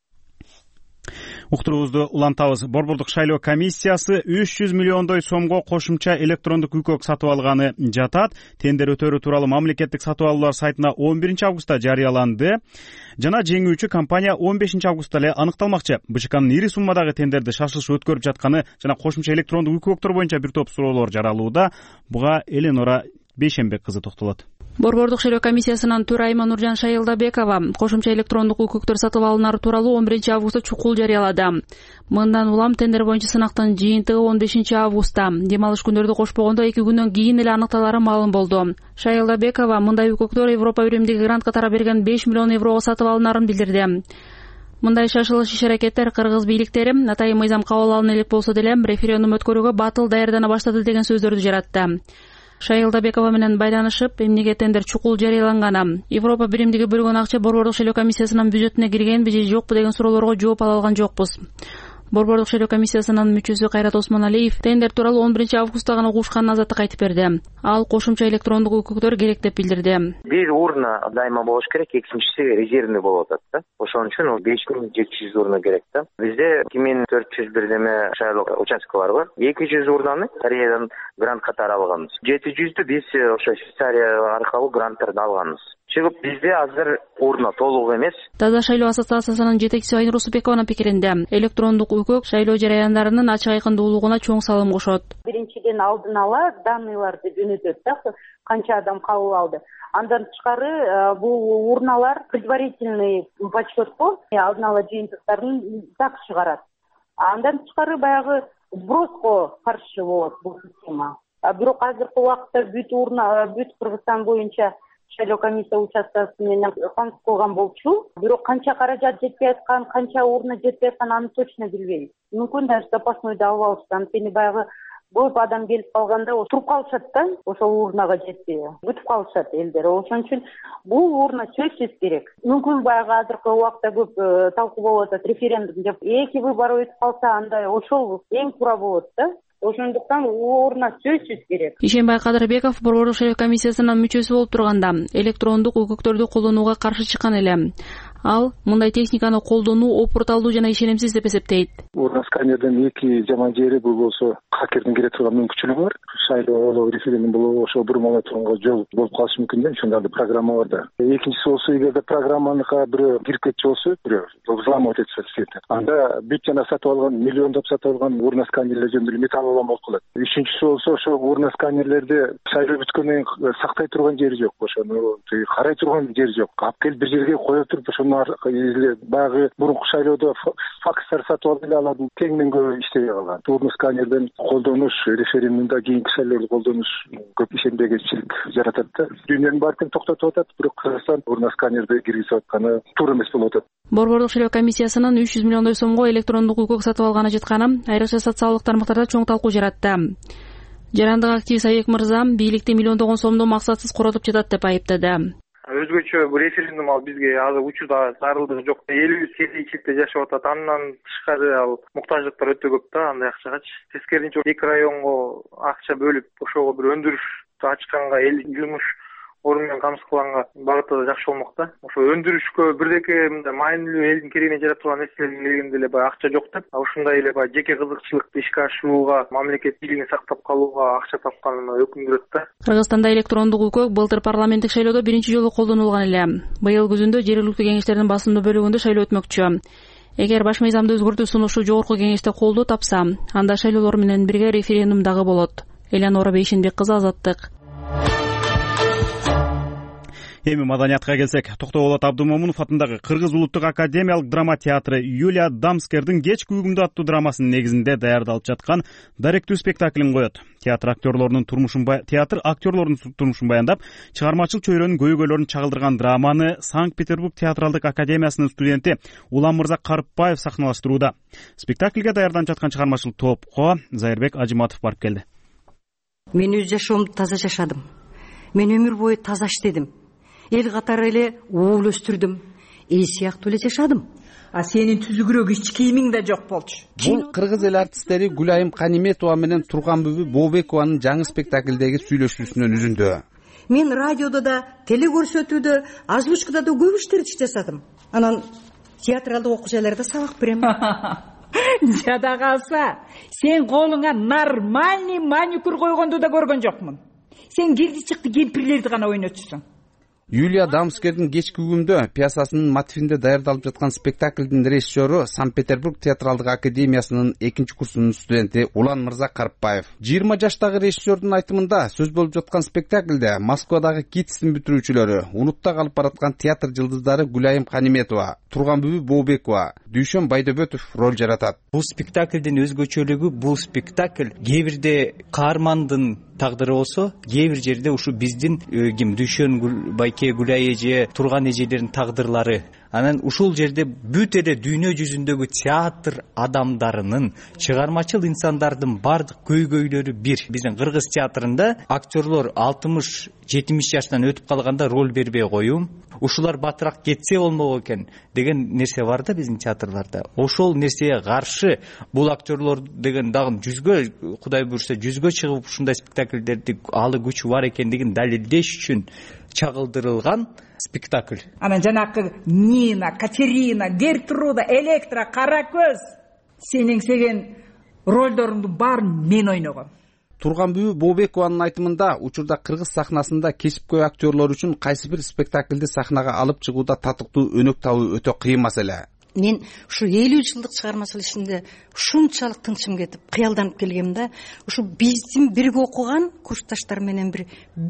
Speaker 1: Уктуруубузду улантабыз. Борбордук шайлоо комиссиясы 300 миллиондой сомго кошумча электрондук УКОк сатып алганы жатат. Тендер өтөрү тууралуу мамлекеттик сатып алуулар сайтына 11 августта жарыяланды. Жана жеңүүчү компания 15 августта эле аныкталмакчы. БШКнын ири суммадагы тендерди шашылыш өткөрүп жатканы жана кошумча электрондук УКОктор боюнча бир топ суроолор жаралууда. Буга Эленора Бейшембек кызы токтолот.
Speaker 3: Борбордук шайлоо комиссиясынын төрайымы Нуржан Шайылдабекова кошумча электрондук УКОктор сатып алынары тууралуу 11 августта чукул жарыялады. Мындан улам тендер боюнча сынактын жыйынтыгы 15 августта. Дем алыш күндөрдү кошпогондо 2 күндөн кийин эле аныкталары маалым болду. Шайылдабекова мындай УКОктор Европа биримдиги грант катары берген 5 миллион еврого сатып алынарын билдирди. Мындай шашылыш иш-аракеттер кыргыз бийликтери атайын мыйзам кабыл алына элек болсо деле референдум өткөрүүгө батыл даярдана баштады деген сөздөрдү жаратты. Шайылдабекова менен байланышып, эмнеге тендер чукул жарыяланганы, Европа биримдиги бөлгөн акча борбордук шайлоо комиссиясынын бюджетине киргенби же жокпу деген суроолорго жооп ала алган жокпуз. Борбордук шайлоо комиссиясынын мүчөсү Кайрат Осмоналиев тендер тууралуу 11 августта гана угушканын Азаттыкка айтып берди. Ал кошумча электрондук УКОктор керек деп билдирди.
Speaker 7: Бир урна дайыма болуш керек, экинчиси резервный болуп атат да. Ошон үчүн 5700 урна керек да. Бизде 2400 бирдеме шайлоо участкалар бар. 200 урнаны Кореядан грант катары алганбыз. 700дү биз ошо Швейцария аркылуу гранттарды алганбыз. Чыгып бизде азыр урна толук эмес.
Speaker 3: Таза шайлоо ассоциациясынын жетекчиси Айнур Усупбекованын пикиринде электрондук УКОк шайлоо жараяндарынын ачык айкындуулугуна чоң салым кошот.
Speaker 8: Биринчиден алдын ала данныйларды жөнөтөт да, канча адам кабыл алды. Андан тышкары бул урналар предварительный подсчетко алдын ала жыйынтыктарын так чыгарат. Андан тышкары баягы сброско каршы болот бул система. Бирок азыркы убакытта бүт Кыргызстан боюнча шайлоо комиссия участкасы менен контакт кылган болчу. Бирок канча каражат жетпей аткан, канча урна жетпей аткан аны точно билбейбиз. Мүмкүн даже запасной да албабыз. Анткени баягы көп адам келип калганда туруп калышат да, ошол урнага жетпей күтүп калышат элдер. Ошон үчүн бул урна сөзсүз керек. Мүмкүн баягы азыркы убакта көп талкуу болуп атат, референдум деп 2 выбор өтүп калса андай ошол эң туура болот да. Ошондуктан урна сөзсүз керек.
Speaker 3: Ишенбай Кадырбеков Борбордук шайлоо комиссиясынын мүчөсү болуп турганда электрондук өкүктөрдү колдонууга каршы чыккан эле. Ал мындай техниканы колдонуу опурталдуу жана ишенимсиз деп эсептейт.
Speaker 9: Урна сканердин эки жаман жери бул болсо хакердин кире турган мүмкүнчүлүгү бар. Шайлоо болобу, референдум болобу, ошо бурмалай турганга жол болуп калышы мүмкүн да, ошондой программа бар да. Экинчиси болсо, эгерде программаныкка бирөө кирип кетчү болсо, бирөө взломать этсе, анда бүт жана сатып алган, миллиондоп сатып алган урна сканерлер жөнүндө металлолом болуп калат. Үчүнчүсү болсо, ошо урна сканерлерди шайлоо бүткөндөн кийин сактай турган жери жок, ошону карай турган жери жок. Алып келип бир жерге кое туруп, ошону баягы мурунку шайлоодо факстар сатып алып эле алардын кеңинен көбү иштебей калган. Урна сканерден колдонуш, референдумда кийинки шайлоодо колдонуш көп ишенбегенчилик жаратат да. Дүйнөнүн баары тең токтотуп атат, бирок Кыргызстан урна сканерди киргизип атканы туура эмес болуп атат.
Speaker 3: Борбордук шайлоо комиссиясынын 300 миллиондой сомго электрондук укук сатып алганы жетканы айрыкча социалдык тармактарда чоң талкуу жаратты. Жарандык активист Айек мырза бийликти миллиондогон сомду максатсыз коротуп жатат деп айыптады.
Speaker 10: Өзгөчө бул референдум ал бизге азыр учурда зарылдыгы жок. Элибиз кедейчиликте жашап атат. Андан тышкары ал муктаждыктар өтө көп да андай акчагачы. Тескерисинче 2 районго акча бөлүп, ошого бир өндүрүш ачканга, эл жумуш орун менен камсыз кылганга багытта да жакшы болмок да. Ошо өндүрүшкө бирдеке мындай маанилүү элдин керегине жарап турган нерселерге келгенде эле баягы акча жок деп, ушундай эле баягы жеке кызыкчылыкты ишке ашырууга, мамлекет бийлигин сактап калууга акча тапканына өкүндүрөт да.
Speaker 3: Кыргызстанда электрондук укук былтыр парламенттик шайлоодо биринчи жолу колдонулган эле. Быйыл күзүндө жергиликтүү кеңештердин басымдуу бөлүгүндө шайлоо өтмөкчү. Эгер баш мыйзамды өзгөртүү сунушу жогорку кеңеште колдоо тапса, анда шайлоолор менен бирге референдум дагы болот. Элянора Бейшенбек кызы, Азаттык.
Speaker 1: Эми маданиятка келсек, Токтоболот Абдымомунов атындагы Кыргыз улуттук академиялык драма театры Юлия Дамскердин Кечки уюгунда аттуу драмасынын негизинде даярдалып жаткан даректүү спектаклин коет. Театр актерлорунун турмушун баяндап, чыгармачыл чөйрөнүн көйгөйлөрүн чагылдырган драманы Санкт-Петербург театралдык академиясынын студенти Улан Мырза Карпбаев сахналаштырууда. Спектакльге даярданып жаткан чыгармачыл топко Зайырбек Ажиматов барып келди.
Speaker 11: Мен өз жашоомду таза жашадым. Мен өмүр бою таза иштедим. Эл катары эле уул өстүрдүм. Эл сыяктуу эле жашадым.
Speaker 12: А сенин түзүгүрөөк ич кийимиң да жок болчу.
Speaker 13: Бул кыргыз эл артисттери Гүлайым Каниметова менен Турганбүбү Бообекованын жаңы спектаклдеги сүйлөшүүсүнөн үзүндү.
Speaker 11: Мен радиодо да, телекөрсөтүүдө, озвучкада да көп иштерди жасадым. Анан театралдык окуучуларга сабак берем.
Speaker 12: Жада калса, сен колуңа нормальный маникюр койгонду да көргөн жокмун. Сен кирди чыкты кемпирлерди гана ойнотчусуң.
Speaker 13: Юлия Дамскердин Кечки уюгунда пьесасынын мотивинде даярдалып жаткан спектаклдин режиссеру Санкт-Петербург театралдык академиясынын 2-курсунун студенти Улан Мырза Карпбаев. 20 жаштагы режиссердун айтымында сөз болуп жаткан спектаклде Москвадагы КИТСтин бүтүрүүчүлөрү, унутта калып бараткан театр жылдыздары Гүлайым Каниметова, Турганбүбү Бообекова, Дүйшөн Байдөбөтов роль жаратат.
Speaker 14: Бул спектаклдин өзгөчөлүгү, бул спектакль кээ бирде каармандын тагдыры болсо, кээ бир жерде ушу биздин Дүйшөн Байке, Гүлай эже, Турган эжелердин тагдырлары. Анан ушул жерде бүт эле дүйнө жүзүндөгү театр адамдарынын, чыгармачыл инсандардын бардык көйгөйлөрү бир. Биздин кыргыз театрында актерлор 60-70 жаштан өтүп калганда роль бербей коюм, ушулар батыраак кетсе болмок экен деген нерсе бар да биздин театрларда. Ошол нерсеге каршы бул актерлор деген дагы жүзгө, Кудай буйрса жүзгө чыгып ушундай спектакльдерди алы күчү бар экендигин далилдеш үчүн чагылдырылган спектакль.
Speaker 12: Анан жанакы Нина, Катерина, Гертруда, Электра, Каракөз сенин сеген ролдорунду баарын мен ойногом.
Speaker 13: Турганбүбү Бообекованын айтымында учурда кыргыз сахнасында кесипкөй актерлор үчүн кайсы бир спектакльди сахнага алып чыгууда татыктуу өнөк табуу өтө кыйын маселе.
Speaker 11: Мен ушу 50 жылдык чыгармачыл ишимде ушунчалык тынчым кетип, кыялданып келгем да, ушу биздин бирге окуган курсташтар менен бир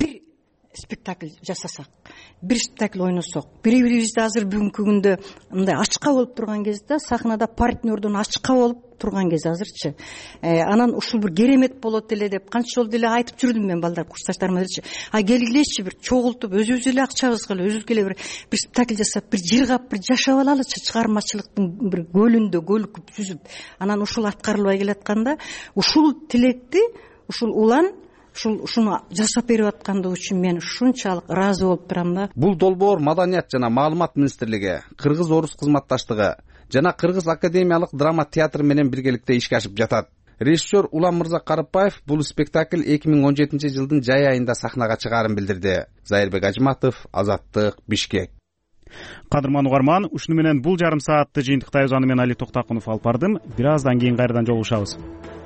Speaker 11: спектакль жасасак, бир спектакль ойносок, бири-бирибизди азыр бүгүнкү күндө мындай ачка болуп турган кезде, сахнада партнердон ачка болуп турган кез азырчы. Анан ушул бир керемет болот эле деп канча жолу деле айтып жүрдүм мен балдар курсташтарыма делчи. Келгилечи бир чогултуп өзүбүз эле акчабызга эле өзүбүзгө эле бир спектакль жасап, бир жыргап, бир жашап алалычы, чыгармачылыктын бир көлүндө көлүкүп сүзүп. Анан ушул аткарылбай келатканда, ушул тилекти ушул улан ушуну жасап берип аткандыгы үчүн мен ушунчалык ыраазы болуп турам да.
Speaker 13: Бул долбоор Маданият жана маалымат министрлиги, Кыргыз-Орус кызматташтыгы жана Кыргыз академиялык драма театры менен биргеликте ишке ашып жатат. Режиссер Улан Мырза Карыпбаев бул спектакль 2017 жылдын жай айында сахнага чыгаарын билдирди. Зайырбек Ажматов, Азаттык, Бишкек.
Speaker 1: Кадырман угарман, ушуну менен бул жарым саатты жыйынтыктайбыз. Аны мен Али Токтакунов алып бардым. Бир аздан кийин кайрадан жолугушабыз.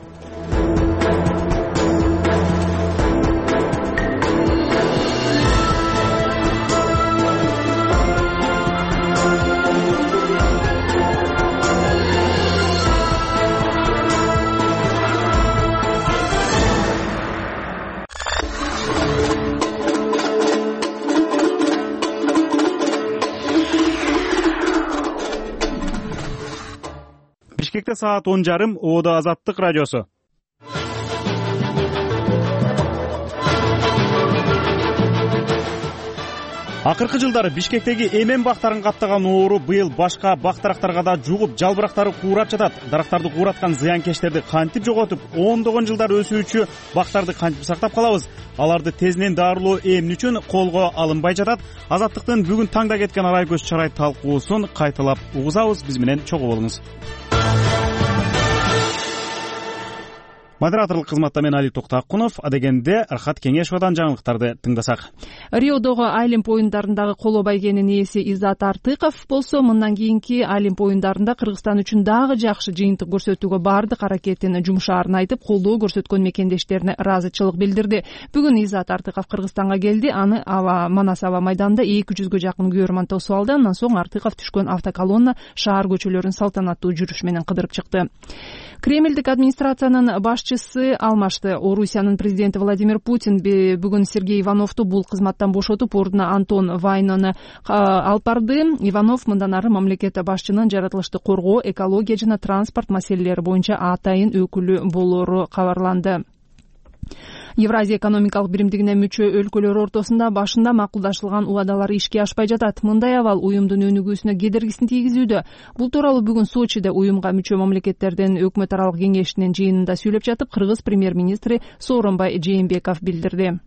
Speaker 1: Бишкекте саат 10:30, Оодо Азаттык радиосу. Акыркы жылдары Бишкектеги эмен бактарын каптаган оору быйыл башка бак дарактарга да жугуп, жал барактары куурап жатат. Дарактарды куураткан зыянкечтерди кантип жоготуп, ондогон жылдар өсүүчү бактарды кантип сактап калабыз? Аларды тезинен дарылоо эмне үчүн колго алынбай жатат? Азаттыктын бүгүн таңда кеткен арай көз чарай талкуусун кайталап угузабыз. Биз менен чогуу болуңуз. Модераторлук кызматта мен Али Токтакунов, адегенде Архат Кеңешовдон жаңылыктарды тыңдасак.
Speaker 3: Риодогу Олимп оюндарындагы коло байгенин ээси Иззат Артыков болсо, мындан кийинки Олимп оюндарында Кыргызстан үчүн дагы жакшы жыйынтык көрсөтүүгө бардык аракетин жумшаарын айтып, колдоо көрсөткөн мекендештерине ыраазычылык билдирди. Бүгүн Иззат Артыков Кыргызстанга келди. Аны Манас аба майданында 200-гө жакын күйөрман тосуп алды. Андан соң Артыков түшкөн автоколонна шаар көчөлөрүн салтанаттуу жүрүш менен кыдырып чыкты. Кремлдик администрациянын башчысы алмашты. Орусиянын президенти Владимир Путин бүгүн Сергей Ивановду бул кызматтан бошотуп, ордуна Антон Вайнаны алып барды. Иванов мындан ары мамлекет башчынын жаратылышты коргоо, экология жана транспорт маселелери боюнча атайын өкүлү болору кабарланды. Евразия экономикалык биримдигине мүчө өлкөлөр ортосунда башында макулдашылган убадалар ишке ашпай жатат. Мындай абал уюмдун өнүгүүсүнө кедергисин тийгизүүдө. Бул тууралуу бүгүн Сочиде уюмга мүчө мамлекеттердин өкмөт аралык кеңешинин жыйынында сүйлөп жатып, Кыргыз премьер-министри Сооронбай Жээнбеков билдирди.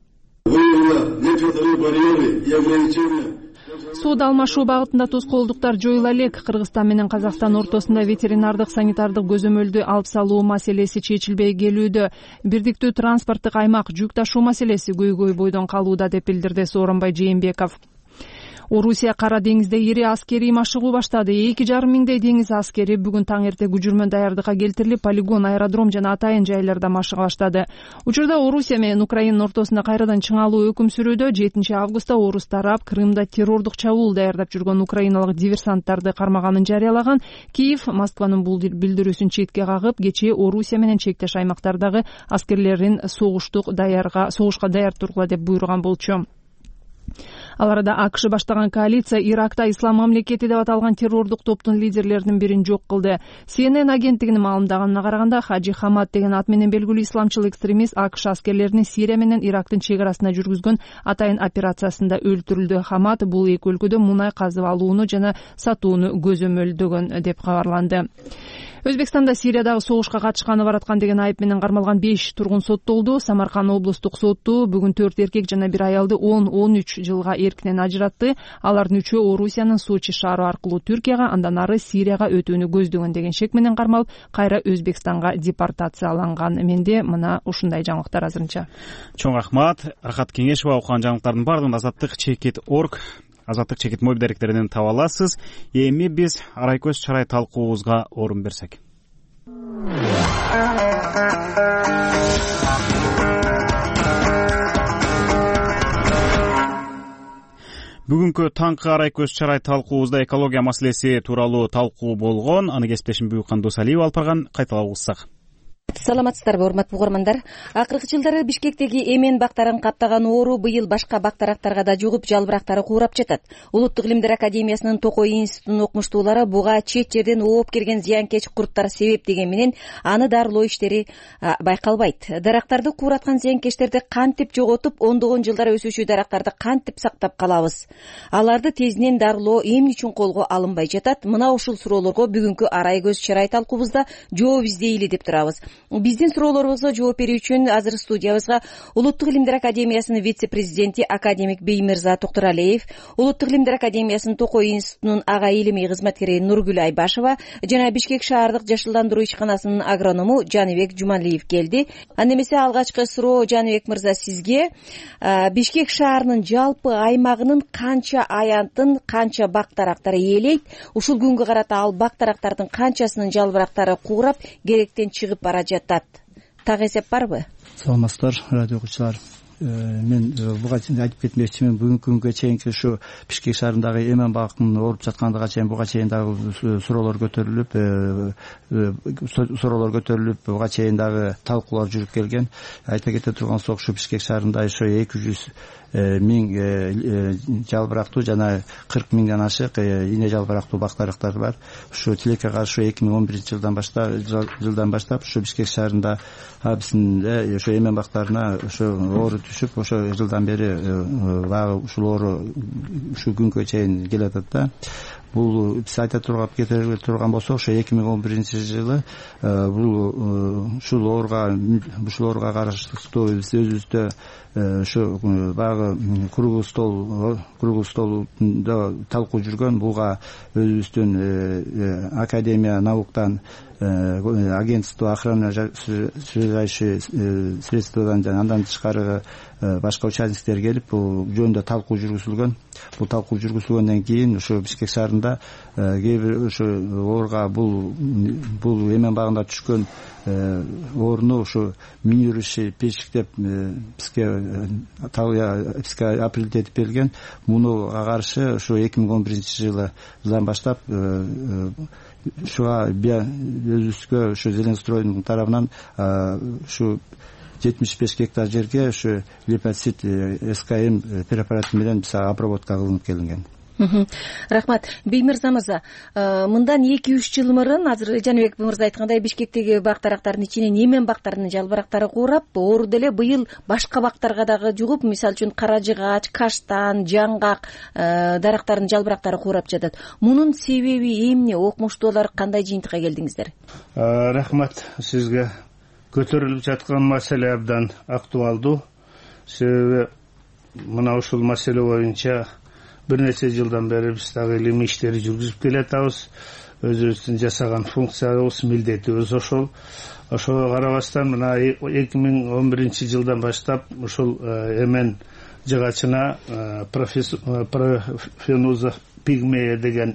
Speaker 3: Соода алмашуу багытында тоскоолдуктар жоюла элек. Кыргызстан менен Казакстан ортосунда ветеринардык санитардык көзөмөлдү алып салуу маселеси чечилбей келүүдө. Бирдиктүү транспорттук аймак, жүк ташуу маселеси көйгөй бойдон калууда деп билдирди Сооронбай Жээнбеков. Орусия Кара деңизде ири аскерий машыгуу баштады. 2,5 миңдей деңиз аскери бүгүн таң эрте күжүрмө даярдыкка келтирилип, полигон, аэродром жана атайын жайларда машыга баштады. Учурда Орусия менен Украинанын ортосунда кайрадан чыңалуу өкүм сүрүүдө. 7 августта орус тарап Крымда террордук чабуул даярдап жүргөн украиналык диверсанттарды кармаганын жарыялаган. Киев Москванын бул билдирүүсүн четке кагып, кечээ Орусия менен чектеш аймактардагы аскерлерин согушка даяр тургула деп буйруган болчу. Ал арада АКШ баштаган коалиция Иракта Ислам мамлекети деп аталган террордук топтун лидерлеринин бирин жок кылды. CNN агенттигинин маалымдаганына караганда, Хаджи Хамад деген ат менен белгилүү исламчыл экстремист АКШ аскерлеринин Сирия менен Ирактын чек арасында жүргүзгөн атайын операциясында өлтүрүлдү. Хамад бул эки өлкөдө мунай казып алууну жана сатууну көзөмөлдөгөн деп кабарланды. Өзбекстанда Сириядагы согушка катышканы бараткан деген айып менен кармалган 5 тургун соттолду. Самарканд облустук соту бүгүн 4 эркек жана 1 аялды 10-13 жылга эркинен ажыратты. Алардын үчөө Орусиянын Сочи шаары аркылуу Түркияга, андан ары Сирияга өтүүнү көздөгөн деген шек менен кармалып, кайра Өзбекстанга депортацияланган. Менде мына ушундай жаңылыктар азырынча.
Speaker 1: Чоң рахмат. Архат Кеңешова окуган жаңылыктардын баардыгын Азаттык.org Азаттык чекит мобил даректеринен таба аласыз. Эми биз арай көз чарай талкуубузга орун берсек. Бүгүнкү таңкы арай көз чарай талкуубузда экология маселеси тууралуу талкуу болгон. Аны кесиптешим Буюкан Досалиева алып барган. Кайталап угуссак.
Speaker 15: Саламатсыздарбы, урматтуу угармандар. Акыркы жылдары Бишкектеги эмен бактарын каптаган оору быйыл башка бак дарактарга да жугуп, жалбырактары куурап жатат. Улуттук илимдер академиясынын Токой институтунун окумуштуулары буга чет жерден ооп келген зыянкеч курттар себеп деген менен аны дарылоо иштери байкалбайт. Дарактарды куураткан зыянкечтерди кантип жоготуп, ондогон жылдар өсүүчү дарактарды кантип сактап калабыз? Аларды тезинен дарылоо эмне үчүн колго алынбай жатат? Мына ушул суроолорго бүгүнкү арай көз чарай талкуубузда жооп издейли деп турабыз. биздин суроолорубузга жооп берүү үчүн азыр студиябызга Улуттук илимдер академиясынын вице президенти академик Беймирза Токтуралиев, Улуттук илимдер академиясынын Токой институтунун ага илимий кызматкери Нургүл Айбашева жана Бишкек шаардык жашылдандыруу ишканасынын агроному Жаныбек Жумалиев келди. Анда эмесе алгачкы суроо Жаныбек мырза сизге. Бишкек шаарынын жалпы аймагынын канча аянтын, канча бак-дарактары ээлейт? Ушул күнгө карата ал бак-дарактардын канчасынын жалбырактары куурап, керектен чыгып бара жатат? Так эсеп барбы?
Speaker 16: Саламатсыздар, радио окуучулар. Мен буга чейин айтып кетмекчимин, бүгүнкү күнгө чейинки ушу Бишкек шаарындагы эмен багын ооруп жаткандыга чейин буга чейин дагы суроолор көтөрүлүп, буга чейин дагы талкуулар жүрүп келген. Айта кете тургансак, ушу Бишкек шаарында ошо 200 миң жалбырактуу жана 40 миңден ашык ине жалбырактуу бак-дарактар бар. Ушу тилекке каршы 2011-жылдан баштап ушу Бишкек шаарында биздин ошо эмен бактарына ошо оору түшүп, ошо жылдан бери багы ушул оору ушу күнгө чейин келатат да. Бул биз айта турган болсок, ошо 2011-жылы ушул ооруга караштуу биз өзүбүздө ошо багы круглый столдо талкуу жүргөн. Буга өзүбүздүн Академия науктан, агентство охраны сверяющих средстводан жана андан тышкары башка участниктер келип, бул жөнүндө талкуу жүргүзүлгөн. Бул талкуу жүргүзүлгөндөн кийин ошо Бишкек шаарында кээ бир ошо ооруга бул эмен багында түшкөн орну ошо минирующий печик деп бизге апрелде этип берилген. Мунуга каршы ошо 2011-жылдан баштап ушуга өзүбүзгө ошо Зеленстройдун тарабынан ушу 75 гектар жерге ошо липоцит СКМ препараты менен биз обработка кылынып келинген.
Speaker 15: Рахмат. Беймирза мырза, мындан 2-3 жыл мурун азыр Жаныбек мырза айткандай Бишкектеги бак-дарактардын ичинен эмен бактарынын жалбырактары куурап, оору деле быйыл башка бактарга дагы жугуп, мисалы үчүн кара жыгач, каштан, жаңгак дарактардын жалбырактары куурап жатат. Мунун себеби эмне? Окумуштуулар кандай жыйынтыкка келдиңиздер?
Speaker 17: Рахмат сизге. Көтөрүлүп жаткан маселе абдан актуалдуу. Себеби мына ушул маселе боюнча бир нече жылдан бери биз дагы илимий иштери жүргүзүп келатабыз. Өзүбүздүн жасаган функциябыз, милдетибиз ошол. Ошого карабастан мына 2011-жылдан баштап ушул эмен жыгачына профенуза пигмея деген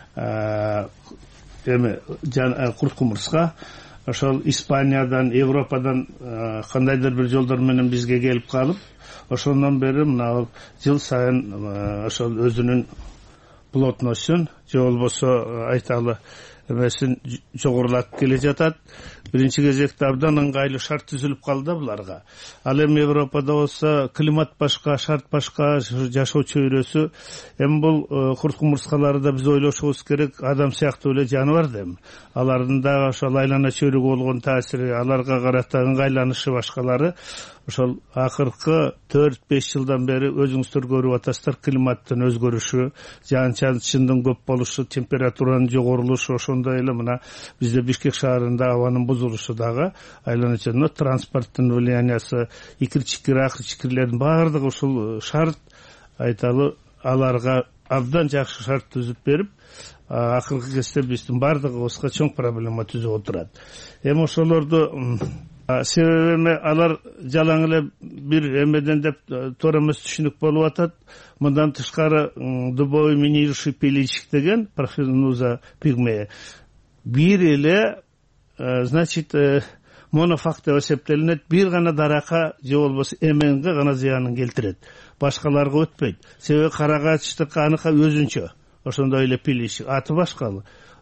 Speaker 17: курт кумурска ошол Испаниядан, Европадан кандайдыр бир жолдор менен бизге келип калып, ошондон бери мына жыл сайын ошол өзүнүн плотностун же болбосо айталы эмесин жогорулатып келе жатат. Биринчи кезекте абдан ыңгайлуу шарт түзүлүп калды да буларга. Ал эми Европада болсо климат башка, шарт башка, жашоо чөйрөсү. Эми бул курт кумурскаларды да биз ойлошубуз керек. Адам сыяктуу эле жаныбар да эми. Алардын дагы ошол айлана чөйрөгө болгон таасири, аларга карата ыңгайланышы башкалары ошол акыркы 4-5 жылдан бери өзүңүздөр көрүп атасыздар, климаттын өзгөрүшү, жаан-чачындын көп болушу, температуранын жогорулушу, ошондой эле мына бизде Бишкек шаарында абанын бузулушу дагы айлана чөйрөсү, транспорттун влияниясы, икир-чикир, акыр-чикирлердин баардыгы ушул шарт айталы аларга абдан жакшы шарт түзүп берип, акыркы кезде биздин баардыгыбызга чоң проблема түзүп отурат. Эми ошолорду себеби алар жалаң эле бир эмеден деп туура эмес түшүнүк болуп атат. Мындан тышкары дубовый минирующий пеличик деген профенуза пигмея бир эле значит монофакт деп эсептелинет. Бир гана даракка же болбосо эменге гана зыянын келтирет. Башкаларга өтпөйт. Себеби карагачтыкы аныкы өзүнчө. Ошондой эле пеличик аты башкалы.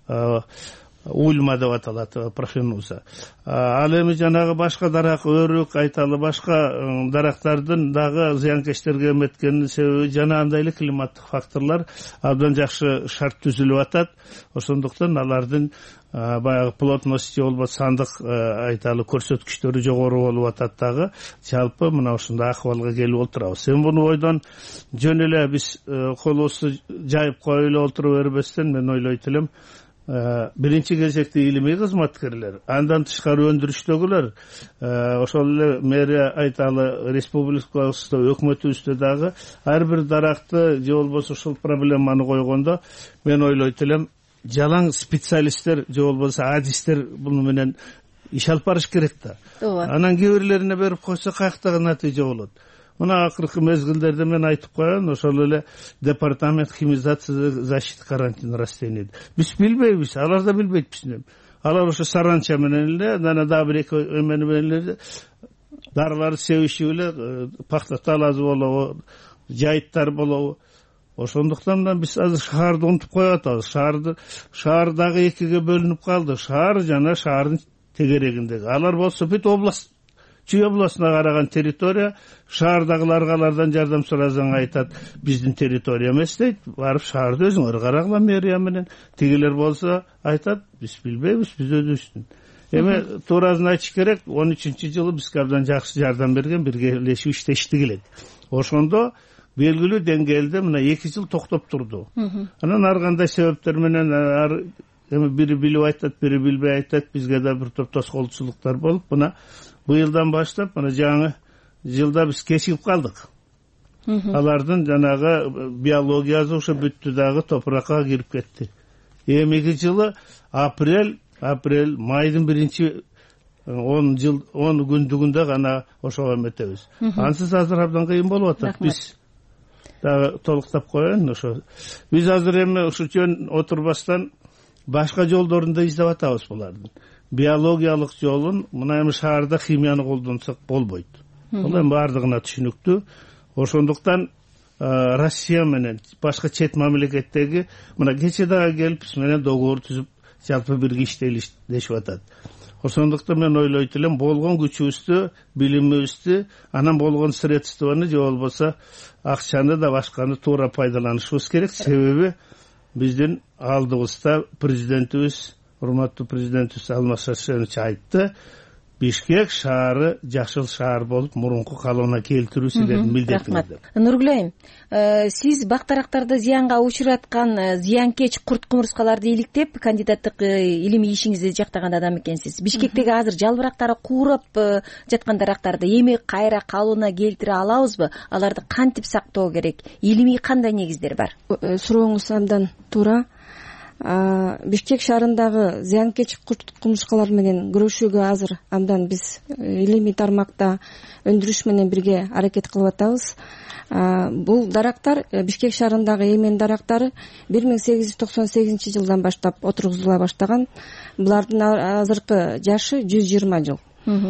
Speaker 17: Ульма деп аталат профенуза. Ал эми жанагы башка дарак, өрүк, айталы башка дарактардын дагы зыянкечтерге эметкенин себеби жана андай эле климаттык факторлор абдан жакшы шарт түзүлүп атат. Ошондуктан алардын баягы плотность же болбосо сандык айталы көрсөткүчтөрү жогору болуп атат дагы. Жалпы мына ушундай акыбалга келип отурабыз. Эми буну ойдон жөн эле биз колубузду жайып коюп эле отура бербестен мен ойлойт элем биринчи кезекте илимий кызматкерлер, андан тышкары өндүрүштөгүлөр, ошол эле мэрия айталы республикабызда өкмөтүбүздө дагы ар бир даракты же болбосо ушул проблеманы койгондо мен ойлойт элем жалаң специалисттер же болбосо адистер буну менен иш алып барыш керек да. Анан кээ бирлерине берип койсо каяктагы натыйжа болот. Мына акыркы мезгилдерде мен айтып коеюн, ошол эле департамент химизации защиты карантин растений. Биз билбейбиз, алар да билбейт бизден. Алар ошо саранча менен эле, анан дагы бир эки эмени менен эле дарыларды себишип эле пахта талазы болобу, жайыттар болобу. Ошондуктан биз азыр шаарды унутуп коюп атабыз. Шаар дагы экиге бөлүнүп калды. Шаар жана шаардын тегерегиндеги. Алар болсо бүт область, Чүй областына караган территория, шаардагыларга алардан жардам сурасаң айтат, биздин территория эмес дейт. Барып шаарды өзүңөр карагыла мэрия менен. Тигилер болсо айтат, биз билбейбиз, биз өзүбүздүн. Эми туурасын айтыш керек, 13-жылы бизге абдан жакшы жардам берген, биргелешип иштештик элек. Ошондо белгилүү деңгээлде мына 2 жыл токтоп турду. Анан ар кандай себептер менен эми бири билип айтат, бири билбей айтат, бизге да бир топ тоскоолчулуктар болуп, мына быйылдан баштап мына жаңы жылда биз кечигип калдык. Алардын жанагы биологиясы ошо бүттү дагы топуракка кирип кетти. Эмиги жылы апрель, майдын 1-10 күндүгүндө гана ошого эметебиз. Ансыз азыр абдан кыйын болуп атат. Биз дагы толуктап коеюн, ошо биз азыр эми ушу жөн отурбастан башка жолдорун да издеп атабыз булардын. Биологиялык жолун, мына эми шаарда химияны колдонсок болбойт. Бул эми бардыгына түшүнүктүү. Ошондуктан Россия менен башка чет мамлекеттеги мына кече дагы келип биз менен договор түзүп, жалпы бирге иштейли дешип атат. Ошондуктан мен ойлойт элем, болгон күчүбүздү, билимибизди, анан болгон средствону же болбосо акчаны да башканы туура пайдаланышыбыз керек. Себеби биздин алдыбызда президентибиз, урматтуу президентибиз Алмаз Шаршенович айтты, Бишкек шаары жашыл шаар болуп мурунку калыбына келтирүү силердин милдетиңиз.
Speaker 15: Нургүл айым, сиз бактарактарды зыянга учураткан зыянкеч курт кумурскаларды иликтеп, кандидаттык илимий ишиңизди жактаган адам экенсиз. Бишкектеги азыр жалбырактары куурап жаткан дарактарды эми кайра калыбына келтире алабызбы? Аларды кантип сактоо керек? Илимий кандай негиздер бар?
Speaker 18: Сурооңуз абдан туура. Бишкек шаарындагы зыянкеч курт кумурскалар менен күрөшүүгө азыр абдан биз илимий тармакта өндүрүш менен бирге аракет кылып атабыз. Бул дарактар, Бишкек шаарындагы эмен дарактары 1898-жылдан баштап отургузула баштаган. Булардын азыркы жашы 120 жыл.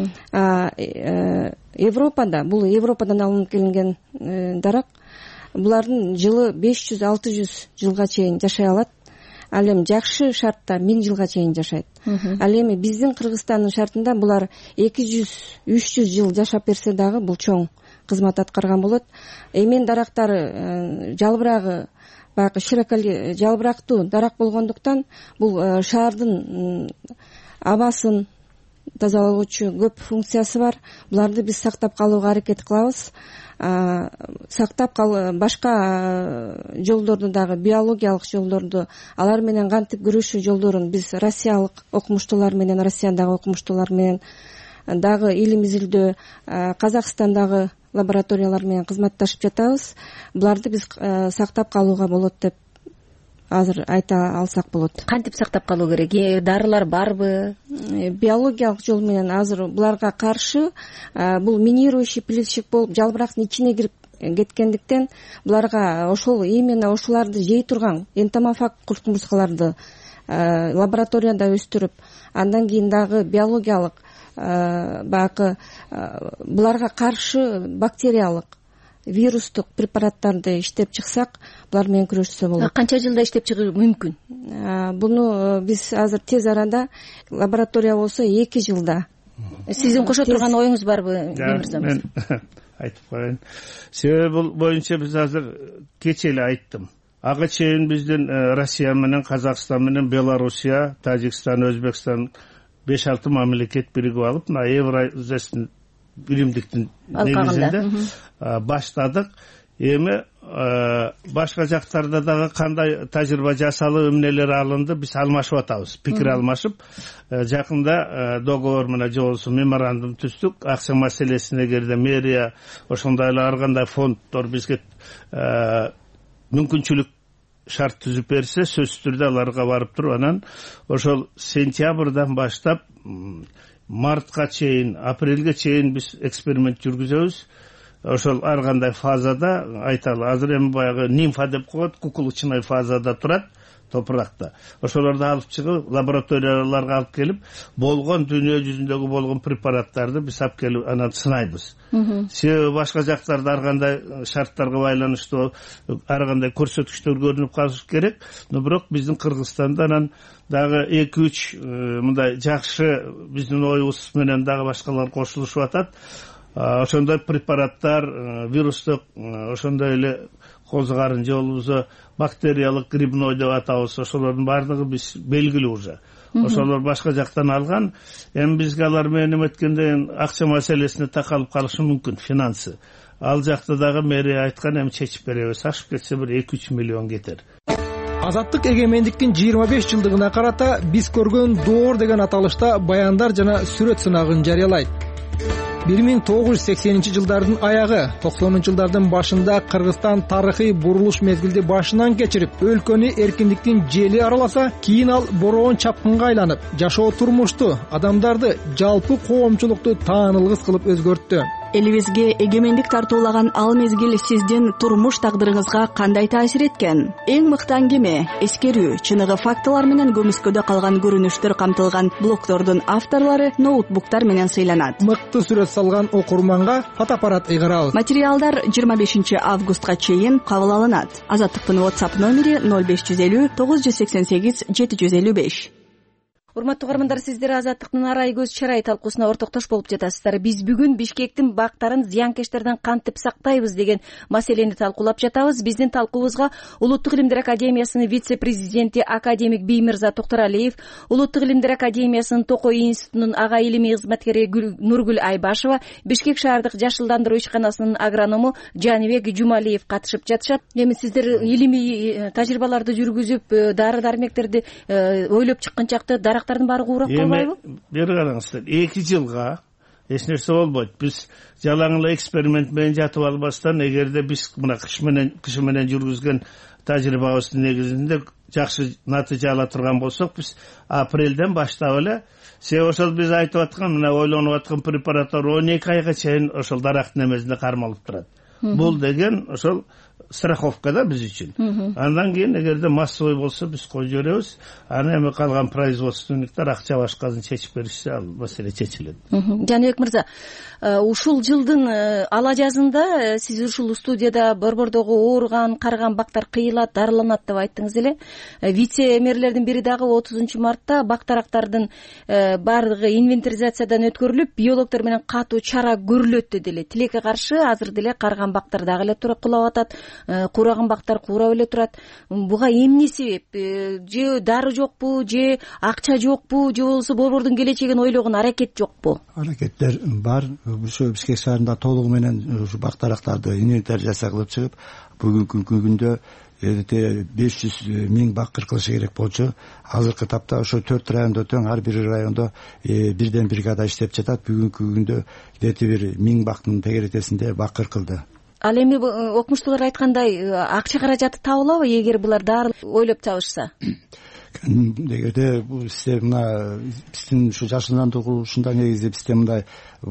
Speaker 18: Европада, бул Европадан алынып келинген дарак, булардын жылы 500-600 жылга чейин жашай алат. Ал эми жакшы шартта 1000 жылга чейин жашайт. Ал эми биздин Кыргызстандын шартында булар 200-300 жыл жашап берсе дагы бул чоң кызмат аткарган болот. Эмен дарактары жалбырагы баягы широколе жалбырактуу дарак болгондуктан бул шаардын абасын тазалоочу көп функциясы бар. Буларды биз сактап калууга аракет кылабыз. Сактап башка жолдорду дагы, биологиялык жолдорду, алар менен кантип күрөшүү жолдорун биз россиялык окумуштуулар менен, Россиядагы окумуштуулар менен дагы илим изилдөө, Казакстандагы лабораториялар менен кызматташып жатабыз. Буларды биз сактап калууга болот деп азыр айта алсак болот.
Speaker 15: Кантип сактап калуу керек? Дарылар барбы?
Speaker 18: Биологиялык жол менен азыр буларга каршы бул минирующий плитчик болуп жалбырактын ичине кирип кеткендиктен буларга ошол именно ошоларды жей турган энтомофаг курт кумурскаларды лабораторияда өстүрүп, андан кийин дагы биологиялык баягы буларга каршы бактериялык вирустук препараттарды иштеп чыксак, булар менен күрөшсө болот.
Speaker 15: Канча жылда иштеп чыгуу мүмкүн?
Speaker 18: Буну биз азыр тез арада, лаборатория болсо 2 жылда.
Speaker 15: Сиздин кошо турган оюңуз барбы, Мирза?
Speaker 17: Мен айтып коеюн. Себеби бул боюнча биз азыр кече эле айттым. Ага чейин биздин Россия менен, Казакстан менен, Белоруссия, Тажикстан, Өзбекстан 5-6 мамлекет биригип алып, мына Евразиясын биримдиктин негизинде баштадык. Эми башка жактарда дагы кандай тажрыйба жасалып эмнелер алынды, биз алмашып атабыз, пикир алмашып. Жакында договор менен же болбосо меморандум түздүк. Акча маселесине эгерде мэрия ошондой эле ар кандай фонддор бизге мүмкүнчүлүк шарт түзүп берсе, сөзсүз түрдө аларга барып туруп, анан ошол сентябрдан баштап мартка чейин, апрелге чейин биз эксперимент жүргүзөбүз. Ошол ар кандай фазада айталы, азыр эми баягы нимфа деп коет, кукурузчный фазада турат топуракта. Ошолорду алып чыгып, лабораторияларга алып келип, болгон дүйнө жүзүндөгү болгон препараттарды биз алып келип анан сынайбыз. Себеби башка жактарда ар кандай шарттарга байланыштуу ар кандай көрсөткүчтөр көрүнүп калышы керек. Но бирок биздин Кыргызстанда анан дагы 2-3 мындай жакшы биздин оюбуз менен дагы башкалар кошулушуп атат. Ошондой препараттар, вирустук, ошондой эле козгарын же болбосо бактериялык грибной деп атабыз, ошолордун баардыгы биз белгилүү уже. Ошолор башка жактан алган. Эми бизге алар менен эметкенде акча маселесине такалып калышы мүмкүн, финансы. Ал жакта дагы мэрия айткан, эми чечип беребиз. Ашып кетсе бир 2-3 миллион кетер.
Speaker 19: Азаттык эгемендиктин 25 жылдыгына карата биз көргөн доор деген аталышта баяндар жана сүрөт сынагын жарыялайт. 1980-жылдардын аягы, 90-жылдардын башында Кыргызстан тарыхый бурулуш мезгилди башынан кечирип, өлкөнү эркиндиктин жели араласа, кийин ал бороон чапкынга айланып, жашоо турмушту, адамдарды, жалпы коомчулукту таанылгыс кылып өзгөрттү.
Speaker 6: Элибизге эгемендик тартуулаган ал мезгил сиздин турмуш тагдырыңызга кандай таасир эткен? Эң мыкты аңгеме, эскерүү, чыныгы фактылар менен көмүскөдө калган көрүнүштөр камтылган блогдордун авторлору ноутбуктар менен сыйланат.
Speaker 19: Мыкты сүрөт салган окурманга фотоаппарат ыйгарабыз.
Speaker 6: Материалдар 25 августка чейин кабыл алынат. Азаттыктын WhatsApp номери 0550 988 755.
Speaker 15: Урматтуу угармандар, сиздер Азаттыктын арай көз чарай талкуусуна ортоктош болуп жатасыздар. Биз бүгүн Бишкектин бактарын зыянкечтерден кантип сактайбыз деген маселени талкуулап жатабыз. Биздин талкуубузга Улуттук илимдер академиясынын вице-президенти академик Биймирза Токтуралиев, Улуттук илимдер академиясынын Токой институтунун ага илимий кызматкери Нургүл Айбашева, Бишкек шаардык жашылдандыруу ишканасынын агроному Жаныбек Жумалиев катышып жатышат. Эми сиздер илимий тажрыйбаларды жүргүзүп, дары-дармектерди ойлоп чыкканчакты дарактардын баары куурап калбайбы?
Speaker 17: Бери караңыздар, 2 жылга эч нерсе болбойт. Биз жалаң эле эксперимент менен жатып албастан, эгерде биз мына кыш менен жүргүзгөн тажрыйбабыздын негизинде жакшы натыйжа ала турган болсок, биз апрелден баштап эле, себеби ошол биз айтып аткан, мына ойлонуп аткан препараттар 12 айга чейин ошол дарактын эмесинде кармалып турат. Бул деген ошол страховка да биз үчүн. Андан кийин эгерде массовый болсо биз коюп жиберебиз. Аны эми калган производственниктер акча башкасын чечип беришсе, ал маселе чечилет.
Speaker 15: Жаныбек мырза, ушул жылдын ала жазында сиз ушул студияда борбордогу ооруган, карыган бактар кыйылат, дарыланат деп айттыңыз эле. Вице-мэрлердин бири дагы 30 мартта бактарактардын баардыгы инвентаризациядан өткөрүлүп, биологдор менен катуу чара көрүлөт деди эле. Тилекке каршы азыр деле карыган бактар дагы эле тура кулап атат. Кураган бактар курап эле турат. Буга эмне себеп? Же дары жокпу, же акча жокпу, же болбосо борбордун келечегин ойлогон аракет жокпу?
Speaker 16: Аракеттер бар. Ушу Бишкек шаарында толугу менен ушу бактарактарды инвентаризация кылып чыгып, бүгүнкү күндө 500 миң бак кыркылышы керек болчу. Азыркы тапта ошо 4 райондо тең, ар бир райондо бирден бригада иштеп жатат. Бүгүнкү күндө 1 миң бактын тегеретесинде бак кыркылды.
Speaker 15: Ал эми окумуштуулар айткандай акча каражаты табылабы эгер булар дары ойлоп табышса?
Speaker 16: Эгерде бул система биздин ушу жашылдандыруушунда негизи бизде мындай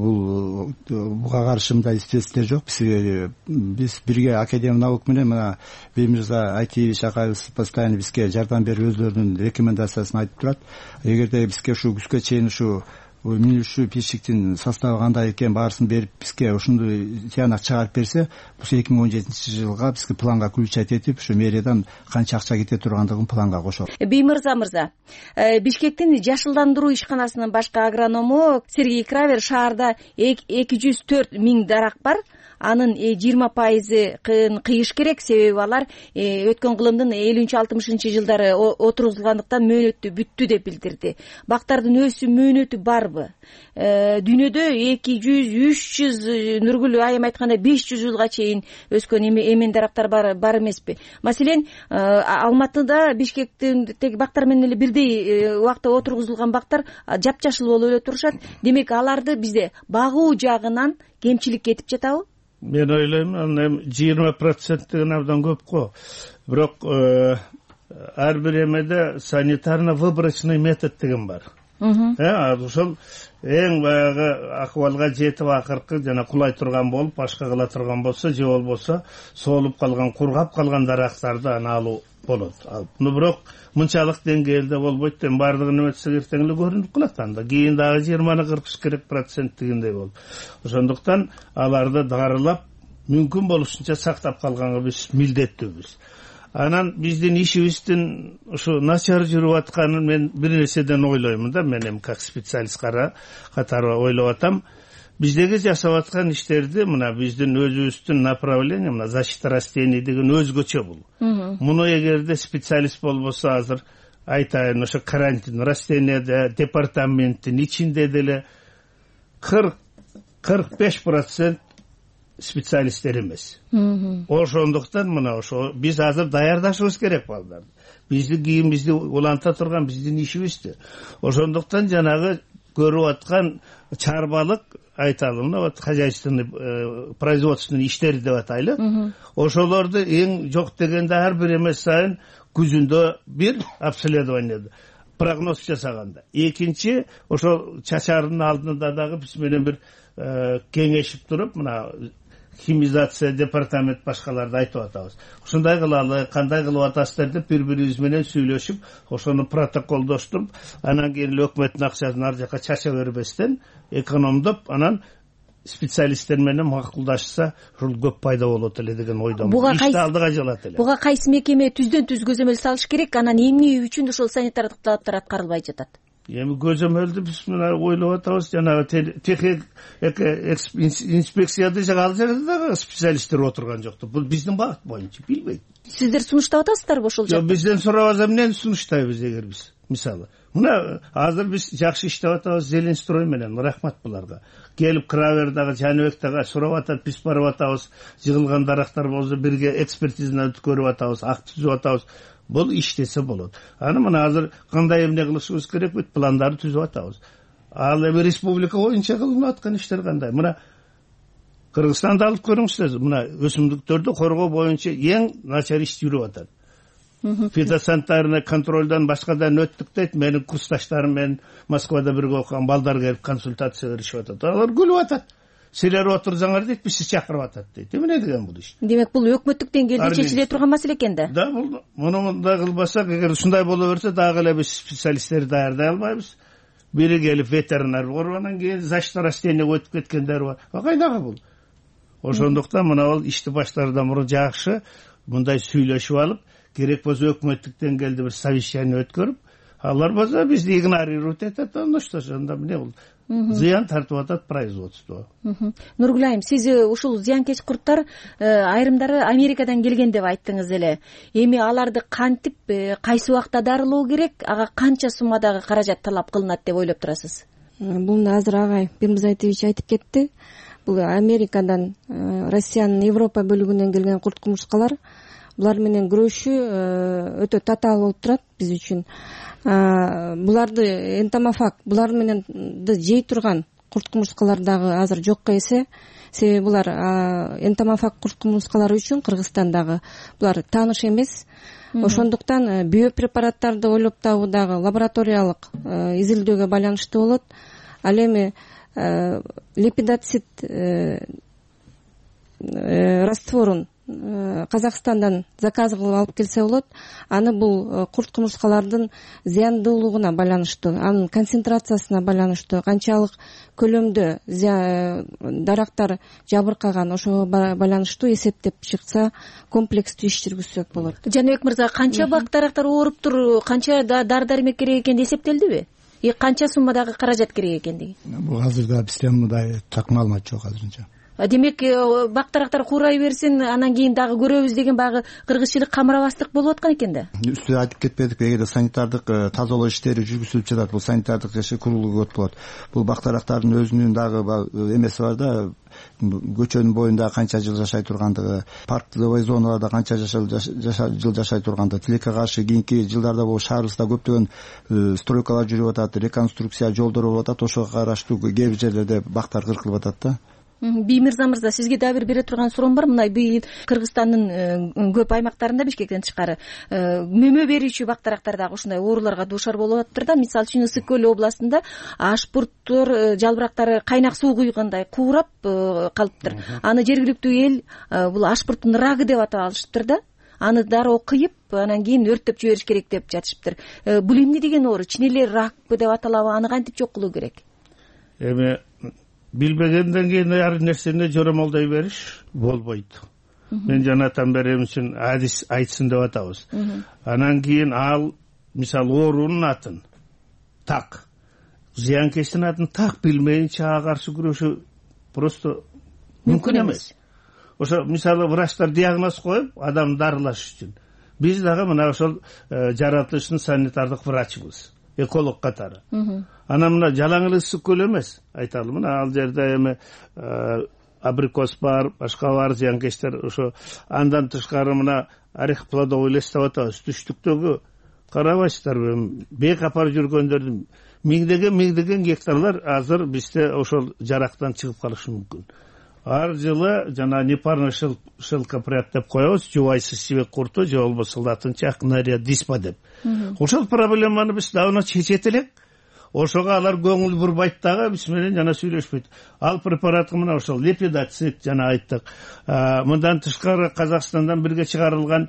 Speaker 16: буга каршы мындай естественно жок. Биз бирге академия наук менен мына Биймирза Айтиевич агайыбыз постоянно бизге жардам берип өздөрүнүн рекомендациясын айтып турат. Эгерде бизге ушу күзгө чейин ушу минүшүү пешиктин составы кандай экен баарысын берип бизге ушундай тыянак чыгарып берсе, бул 2017-жылга бизге планга включать этип, ушу мэриядан канча акча кете тургандыгын планга кошот.
Speaker 15: Биймирза мырза, Бишкектин жашылдандыруу ишканасынын башкы агроному Сергей Кравер шаарда 204 миң дарак бар. анын 20% кыйыш керек, себеби алар өткөн кылымдын 50-60 жылдары отургузулгандыктан мөөнөтү бүттү деп билдирди. Бактардын өсүү мөөнөтү барбы? Дүйнөдө 200-300, Нургүл айым айткандай 500 жылга чейин өскөн эмен дарактар бар эмеспи? Маселен, Алматыда, Бишкектеги бактар менен эле бирдей убакта отургузулган бактар жапжашыл болуп эле турушат. Демек, аларды бизде багуу жагынан кемчилик кетип жатабы?
Speaker 17: Мен ойлойм, анан 20% деген абдан көп го. Бирок ар бир эмеде санитарно-выборочный метод деген бар. Ошол эң баягы акыбалга жетип акыркы жана кулай турган болуп, башка кыла турган болсо, же болбосо соолуп калган, кургап калган дарактарды аны алуу болот. Бирок мынчалык деңгээлде болбойт. Бардыгын эметсек эртең эле көрүнүп калат. Анда кийин дагы 20-40 керек процент дегендей болуп. Ошондуктан аларды дарылап, мүмкүн болушунча сактап калганга биз милдеттүүбүз. Анан биздин ишибиздин ушу начар жүрүп атканын мен бир нерседен ойлоймун да, мен эми как специалист катары ойлоп атам. Биздеги жасап аткан иштерди мына биздин өзүбүздүн направление, мына защита растений деген өзгөчө бул. Муну эгерде специалист болбосо азыр айтайын, ошо карантин растенияда департаменттин ичинде деле 40-45% специалисттер эмес. Ошондуктан мына ошо биз азыр даярдашыбыз керек балдарды. Биздин кийин уланта турган биздин ишибизди. Ошондуктан жанагы көрүп аткан чарбалык айталы, вот хозяйственный производственный иштери деп атайлы. Ошолорду эң жок дегенде ар бир эмес сайын күзүндө бир обследование прогноз жасаганда. Экинчи, ошо чачардын алдында дагы биз менен бир кеңешип туруп, мына химизация департамент башкаларды айтып атабыз. Ушундай кылалы, кандай кылып атасыздар деп бири-бирибиз менен сүйлөшүп, ошону протоколдоштуруп, анан кийин өкмөттүн акчасын ар жака чача бербестен экономдоп, анан специалисттер менен макулдашса, ушул көп пайда болот эле деген ойдомун. Ишти алдыга жылат эле.
Speaker 15: Буга кайсы мекеме түздөн-түз көзөмөл салыш керек, анан эмне үчүн ошол санитардык талаптар аткарылбай жатат?
Speaker 17: Эми көзөмөлдү биз мына ойлоп атабыз, жанагы техник инспекцияда ал жерде специалисттер отурган жокту. Бул биздин багыт боюнча билбейт.
Speaker 15: Сиздер сунуштап атасыздарбы ошол жакта?
Speaker 17: Жок, бизден сурап атса эмнени сунуштайбыз эгер биз? Мисалы, мына азыр биз жакшы иштеп атабыз Зеленстрой менен, рахмат буларга. Келип Кравердагы, Жаныбектагы сурап атат, биз барып атабыз, жыгылган дарактар болсо бирге экспертизаны өткөрүп атабыз, акт түзүп атабыз. Бул иштесе болот. Аны мына азыр кандай эмне кылышыбыз керек бүт пландарды түзүп атабыз. Ал эми республика боюнча кылынып аткан иштер кандай? Мына Кыргызстанды алып көрүңүздөр. Мына өсүмдүктөрдү коргоо боюнча эң начар иш жүрүп атат. Фитосанитарный контролдон башкадан өттүк дейт. Менин курсташтарым менен Москвада бирге окуган балдар келип консультация беришип атат. Алар күлүп атат. Силер отурсаңар дейт, биз чакырып атат дейт. Эмне деген бул иш?
Speaker 15: Демек, бул өкмөттүк деңгээлде чечиле турган маселе экен да.
Speaker 17: Да, бул муну мындай кылбасак, эгер ушундай боло берсе, дагы эле биз специалисттерди даярдай албайбыз. Бири келип ветеринар болуп, анан кийин защита растения өтүп кеткендер бар. Кайдагы бул? Ошондуктан мына бул ишти баштаардан мурун жакшы мындай сүйлөшүп алып, керек болсо өкмөттүк деңгээлде бир совещание өткөрүп, алар болсо бизди игнорировать этет, что анда эмне бул? Зыян тартып атат производство.
Speaker 15: Нургүл айым, сиз ушул зыянкеч курттар айрымдары Америкадан келген деп айттыңыз эле. Эми аларды кантип, кайсы убакта дарылоо керек, ага канча суммадагы каражат талап кылынат деп ойлоп турасыз?
Speaker 18: Бул азыр агай Бирмзайтович айтып кетти. Бул Америкадан, Россиянын Европа бөлүгүнөн келген курт кумурскалар. Булар менен күрөшүү өтө татаал болуп турат биз үчүн. Буларды энтомофаг, булар менен жей турган курт кумурскалар дагы азыр жокко эсе. Себеби булар энтомофаг курт кумурскалары үчүн Кыргызстандагы булар тааныш эмес. Ошондуктан биопрепараттарды ойлоп табуу дагы лабораториялык изилдөөгө байланыштуу болот. Ал эми лепидоцит растворун Казакстандан заказ кылып алып келсе болот. Аны бул курт кумурскалардын зыяндуулугуна байланыштуу, анын концентрациясына байланыштуу, канчалык көлөмдө дарактар жабыркаган, ошого байланыштуу эсептеп чыкса, комплекстүү иш жүргүзсөк болот.
Speaker 15: Жаныбек мырза, канча бак дарактар ооруптур, канча дары-дармек керек экени эсептелдиби? Канча суммадагы каражат керек экендиги?
Speaker 20: Бул азырда бизде мындай так маалымат жок азырынча.
Speaker 15: демек бактарактар куурай берсин, анан кийин дагы көрөбүз деген баягы кыргызчылык камырабастык болуп аткан экен да.
Speaker 16: Үстү айтып кетпедикпи, эгерде санитардык тазалоо иштери жүргүзүлүп жатат, бул санитардык курулуу деп болот. Бул бактарактардын өзүнүн дагы эмеси бар да, көчөнүн боюнда канча жыл жашай тургандыгы, парктовый зоналарда канча жыл жашай тургандыгы. Тилекке каршы кийинки жылдарда бул шаарыбызда көптөгөн стройкалар жүрүп атат, реконструкция жолдор болуп атат, ошого караштуу кээ бир жерлерде бактар кыркылып атат да.
Speaker 15: Биймирза мырза, сизге дагы бир бере турган суроом бар. Мына быйыл Кыргызстандын көп аймактарында, Бишкектен тышкары, мөмө берүүчү бактарактар дагы ушундай ооруларга дуушар болуп атыптыр да. Мисалы үчүн Ысык көл областында ашпурттор, жалбырактары кайнак суу куйгандай куурап калыптыр. Аны жергиликтүү эл бул ашпурттун рагы деп атап алышыптыр да. Аны дароо кыйып, анан кийин өрттөп жибериш керек деп жатышыптыр. Бул эмне деген оору? Чын эле ракпы деп аталабы? Аны кантип жок кылуу керек?
Speaker 17: Эми билбегенден кийин ар нерсени жоромолдой бериш болбойт. Мен жанатан берем үчүн адис айтсын деп атабыз. Анан кийин ал мисалы оорунун атын так, зыянкечтин атын так билмейинче ага каршы күрөшүү просто мүмкүн эмес. Ошо мисалы врачтар диагноз коюп, адам дарылаш үчүн. Биз дагы мына ошол жаратылыштын санитардык врачыбыз, эколог катары. Анан мына жалаң эле Ысык көл эмес, айталы, мына ал жерде эми абрикос бар, башка бар, зыянкечтер. Ошо андан тышкары мына орех плодовый лес деп атабыз. Түштүктөгү карабайсыздарбы, бек апарып жүргөндөрдүн миңдеген гектарлар азыр бизде ошол жарактан чыгып калышы мүмкүн. Ар жылы жана непарный шелкопряд деп коебуз, жубайсыз себек курту же болбосо латынча акнария диспа деп. Ошол проблеманы биз давно чечет элек. Ошого алар көңүл бурбайт дагы, биз менен жана сүйлөшпөйт. Ал препаратты мына ошол лепидоцит жана айттык. Мындан тышкары Казакстандан бирге чыгарылган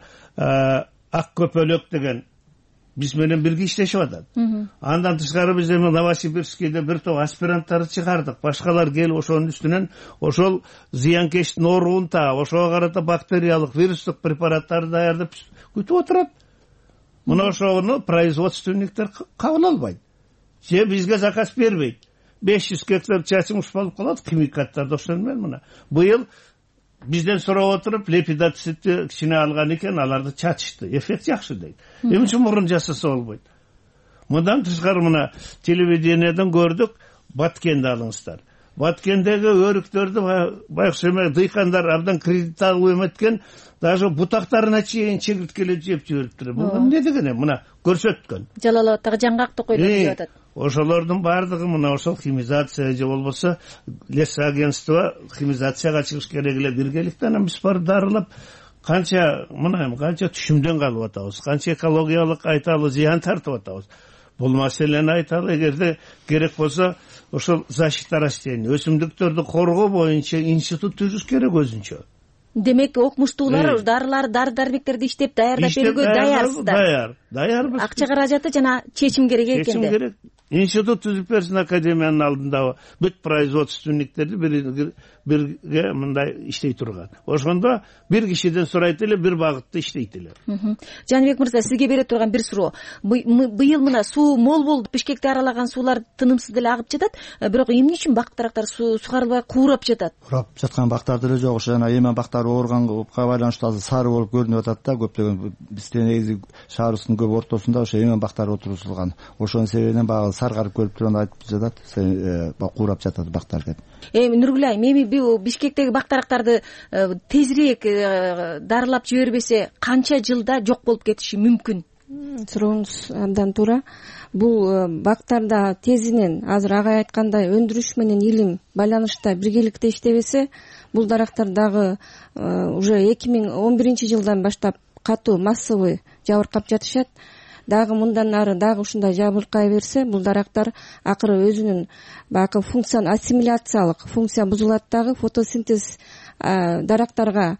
Speaker 17: ак көпөлөк деген биз менен бирге иштешип атат. Андан тышкары биз эми Новосибирскийде бир топ аспиранттарды чыгардык. Башкалар келип ошонун үстүнөн ошол зыянкечтин ооруун та, ошого карата бактериялык, вирустук препараттарды даярдап күтүп отурат. Мына ошону производственниктер кабыл албайт. Же бизге заказ бербейт. 500 гектар чачымыш болуп калат, химикаттарды ошон менен мына. Быйыл бизден сурап отуруп, лепидоцитти кичине алган экен, аларды чачышты. Эффект жакшы дейт. Эмне үчүн мурун жасаса болбойт? Мындан тышкары мына телевидениеден көрдүк, Баткенди алыңыздар. Баткендеги өрүктөрдү байкуш эме дыйкандар абдан кредит алып эметкен, даже бутактарына чейин чегирткелеп жеп жибериптир. Бул эмне деген? Мына көрсөткөн.
Speaker 15: Жалал Абадтагы жаңгак токойлор деп атат.
Speaker 17: Ошолордун баардыгы мына ошол химизация же болбосо лес агентство химизацияга чыгыш керек эле биргеликте. Анан биз барып дарылап канча түшүмдөн калып атабыз, канча экологиялык айталы зыян тартып атабыз. Бул маселени айталы, эгерде керек болсо ошол защита растений, өсүмдүктөрдү коргоо боюнча институт түзүш керек өзүнчө.
Speaker 15: Демек окумуштуулар дарылар, дары-дармектерди иштеп даярдап берүүгө даярсыздар. Даярбыз. Акча каражаты жана чечим керек экенде.
Speaker 17: Чечим керек. Институт түзүп берсин академиянын алдында бүт производственниктерди бирге мындай иштей турган. Ошондо бир кишиден сурайт эле, бир багытта иштейт эле.
Speaker 15: Жаныбек мырза, сизге бере турган бир суроо. Быйыл мына суу мол болуп, Бишкекти аралаган суулар тынымсыз деле агып жатат, бирок эмне үчүн бактарактар сугарылбай куурап жатат?
Speaker 16: Куурап жаткан бактар деле жок. Ошо жана эмен бактар ооруганга байланыштуу азыр сары болуп көрүнүп атат да. Көптөгөн бизде негизи шаарыбыздын көп ортосунда ошо эмен бактар отургузулган. Ошонун себебинен баягы саргарып көрүп турганда айтып жатат, куурап жатат бактар деп.
Speaker 15: Нургүл айым, эми Бишкектеги бактарактарды тезирээк дарылап жибербесе канча жылда жок болуп кетиши мүмкүн?
Speaker 18: Сурооңуз абдан туура. Бул бактарда тезинен азыр агай айткандай өндүрүш менен илим байланышта биргеликте иштебесе, бул дарактар дагы уже 2011 жылдан баштап катуу массовый жабыркап жатышат. Дагы мындан ары дагы ушундай жабыркай берсе, бул дарактар акыры өзүнүн баягы ассимиляциялык функция бузулат, дагы фотосинтез дарактарга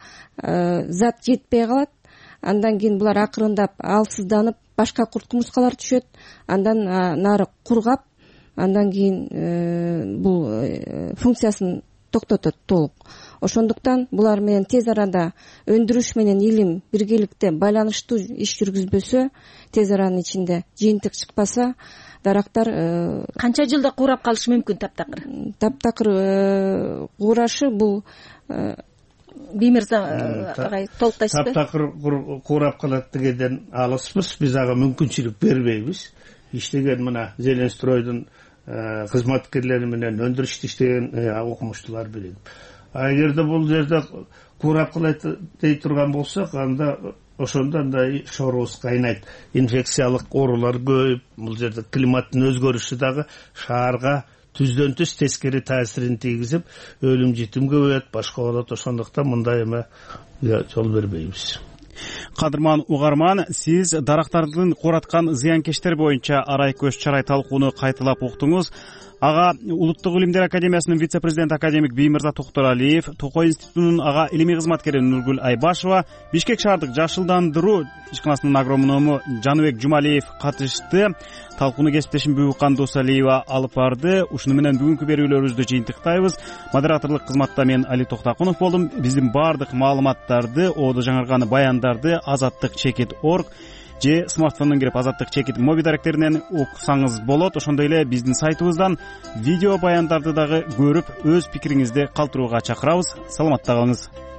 Speaker 18: зат жетпей калат. Андан кийин булар акырындап алсызданып, башка курт кумурскалар түшөт. Андан нары кургап, андан кийин бул функциясын токтотот толук. Ошондуктан булар менен тез арада өндүрүш менен илим биргеликте байланыштуу иш жүргүзбөсө, тез аранын ичинде жыйынтык чыкпаса, дарактар
Speaker 15: канча жылда куурап калышы мүмкүн
Speaker 18: таптакыр куурашы бул биймырза агай толуктайсызбы?
Speaker 17: таптакыр куурап калат дегенден алыспыз, биз ага мүмкүнчүлүк бербейбиз. Иштеген мына Зеленстройдун кызматкерлери менен өндүрүштө иштеген окумуштуулар билет. Эгерде бул жерде куурап калат дей турган болсок, анда ошондо андай шорубуз кайнайт. Инфекциялык оорулар көп, бул жерде климаттын өзгөрүшү дагы шаарга түздөн түз тескери таасирин тийгизип, өлүм житим көбөйөт, башка болот. Ошондуктан мындай эме жол бербейбиз.
Speaker 1: Кадырман угарман, сиз дарактардын куураткан зыянкечтери боюнча арай көз чарай талкууну кайталап уктуңуз. Ага Улуттук илимдер академиясынын вице-президенти академик Биймырза Токторалиев, Токой институтунун ага илимий кызматкери Нургүл Айбашева, Бишкек шаардык жашылдандыруу ишканасынын агроному Жаныбек Жумалиев катышты. Талкууну кесиптешим Бүбүкан Досалиева алып барды. Ушуну менен бүгүнкү берүүлөрүбүздү жыйынтыктайбыз. Модераторлук кызматта мен Али Токтакунов болдум. Биздин баардык маалыматтарды, оодо жаңырган баяндарды azattik.org же смартфондон кирип Азаттык чекит моби даректеринен уксаңыз болот. Ошондой эле биздин сайтыбыздан видео баяндарды дагы көрүп, өз пикириңизди калтырууга чакырабыз. Саламатта калыңыз.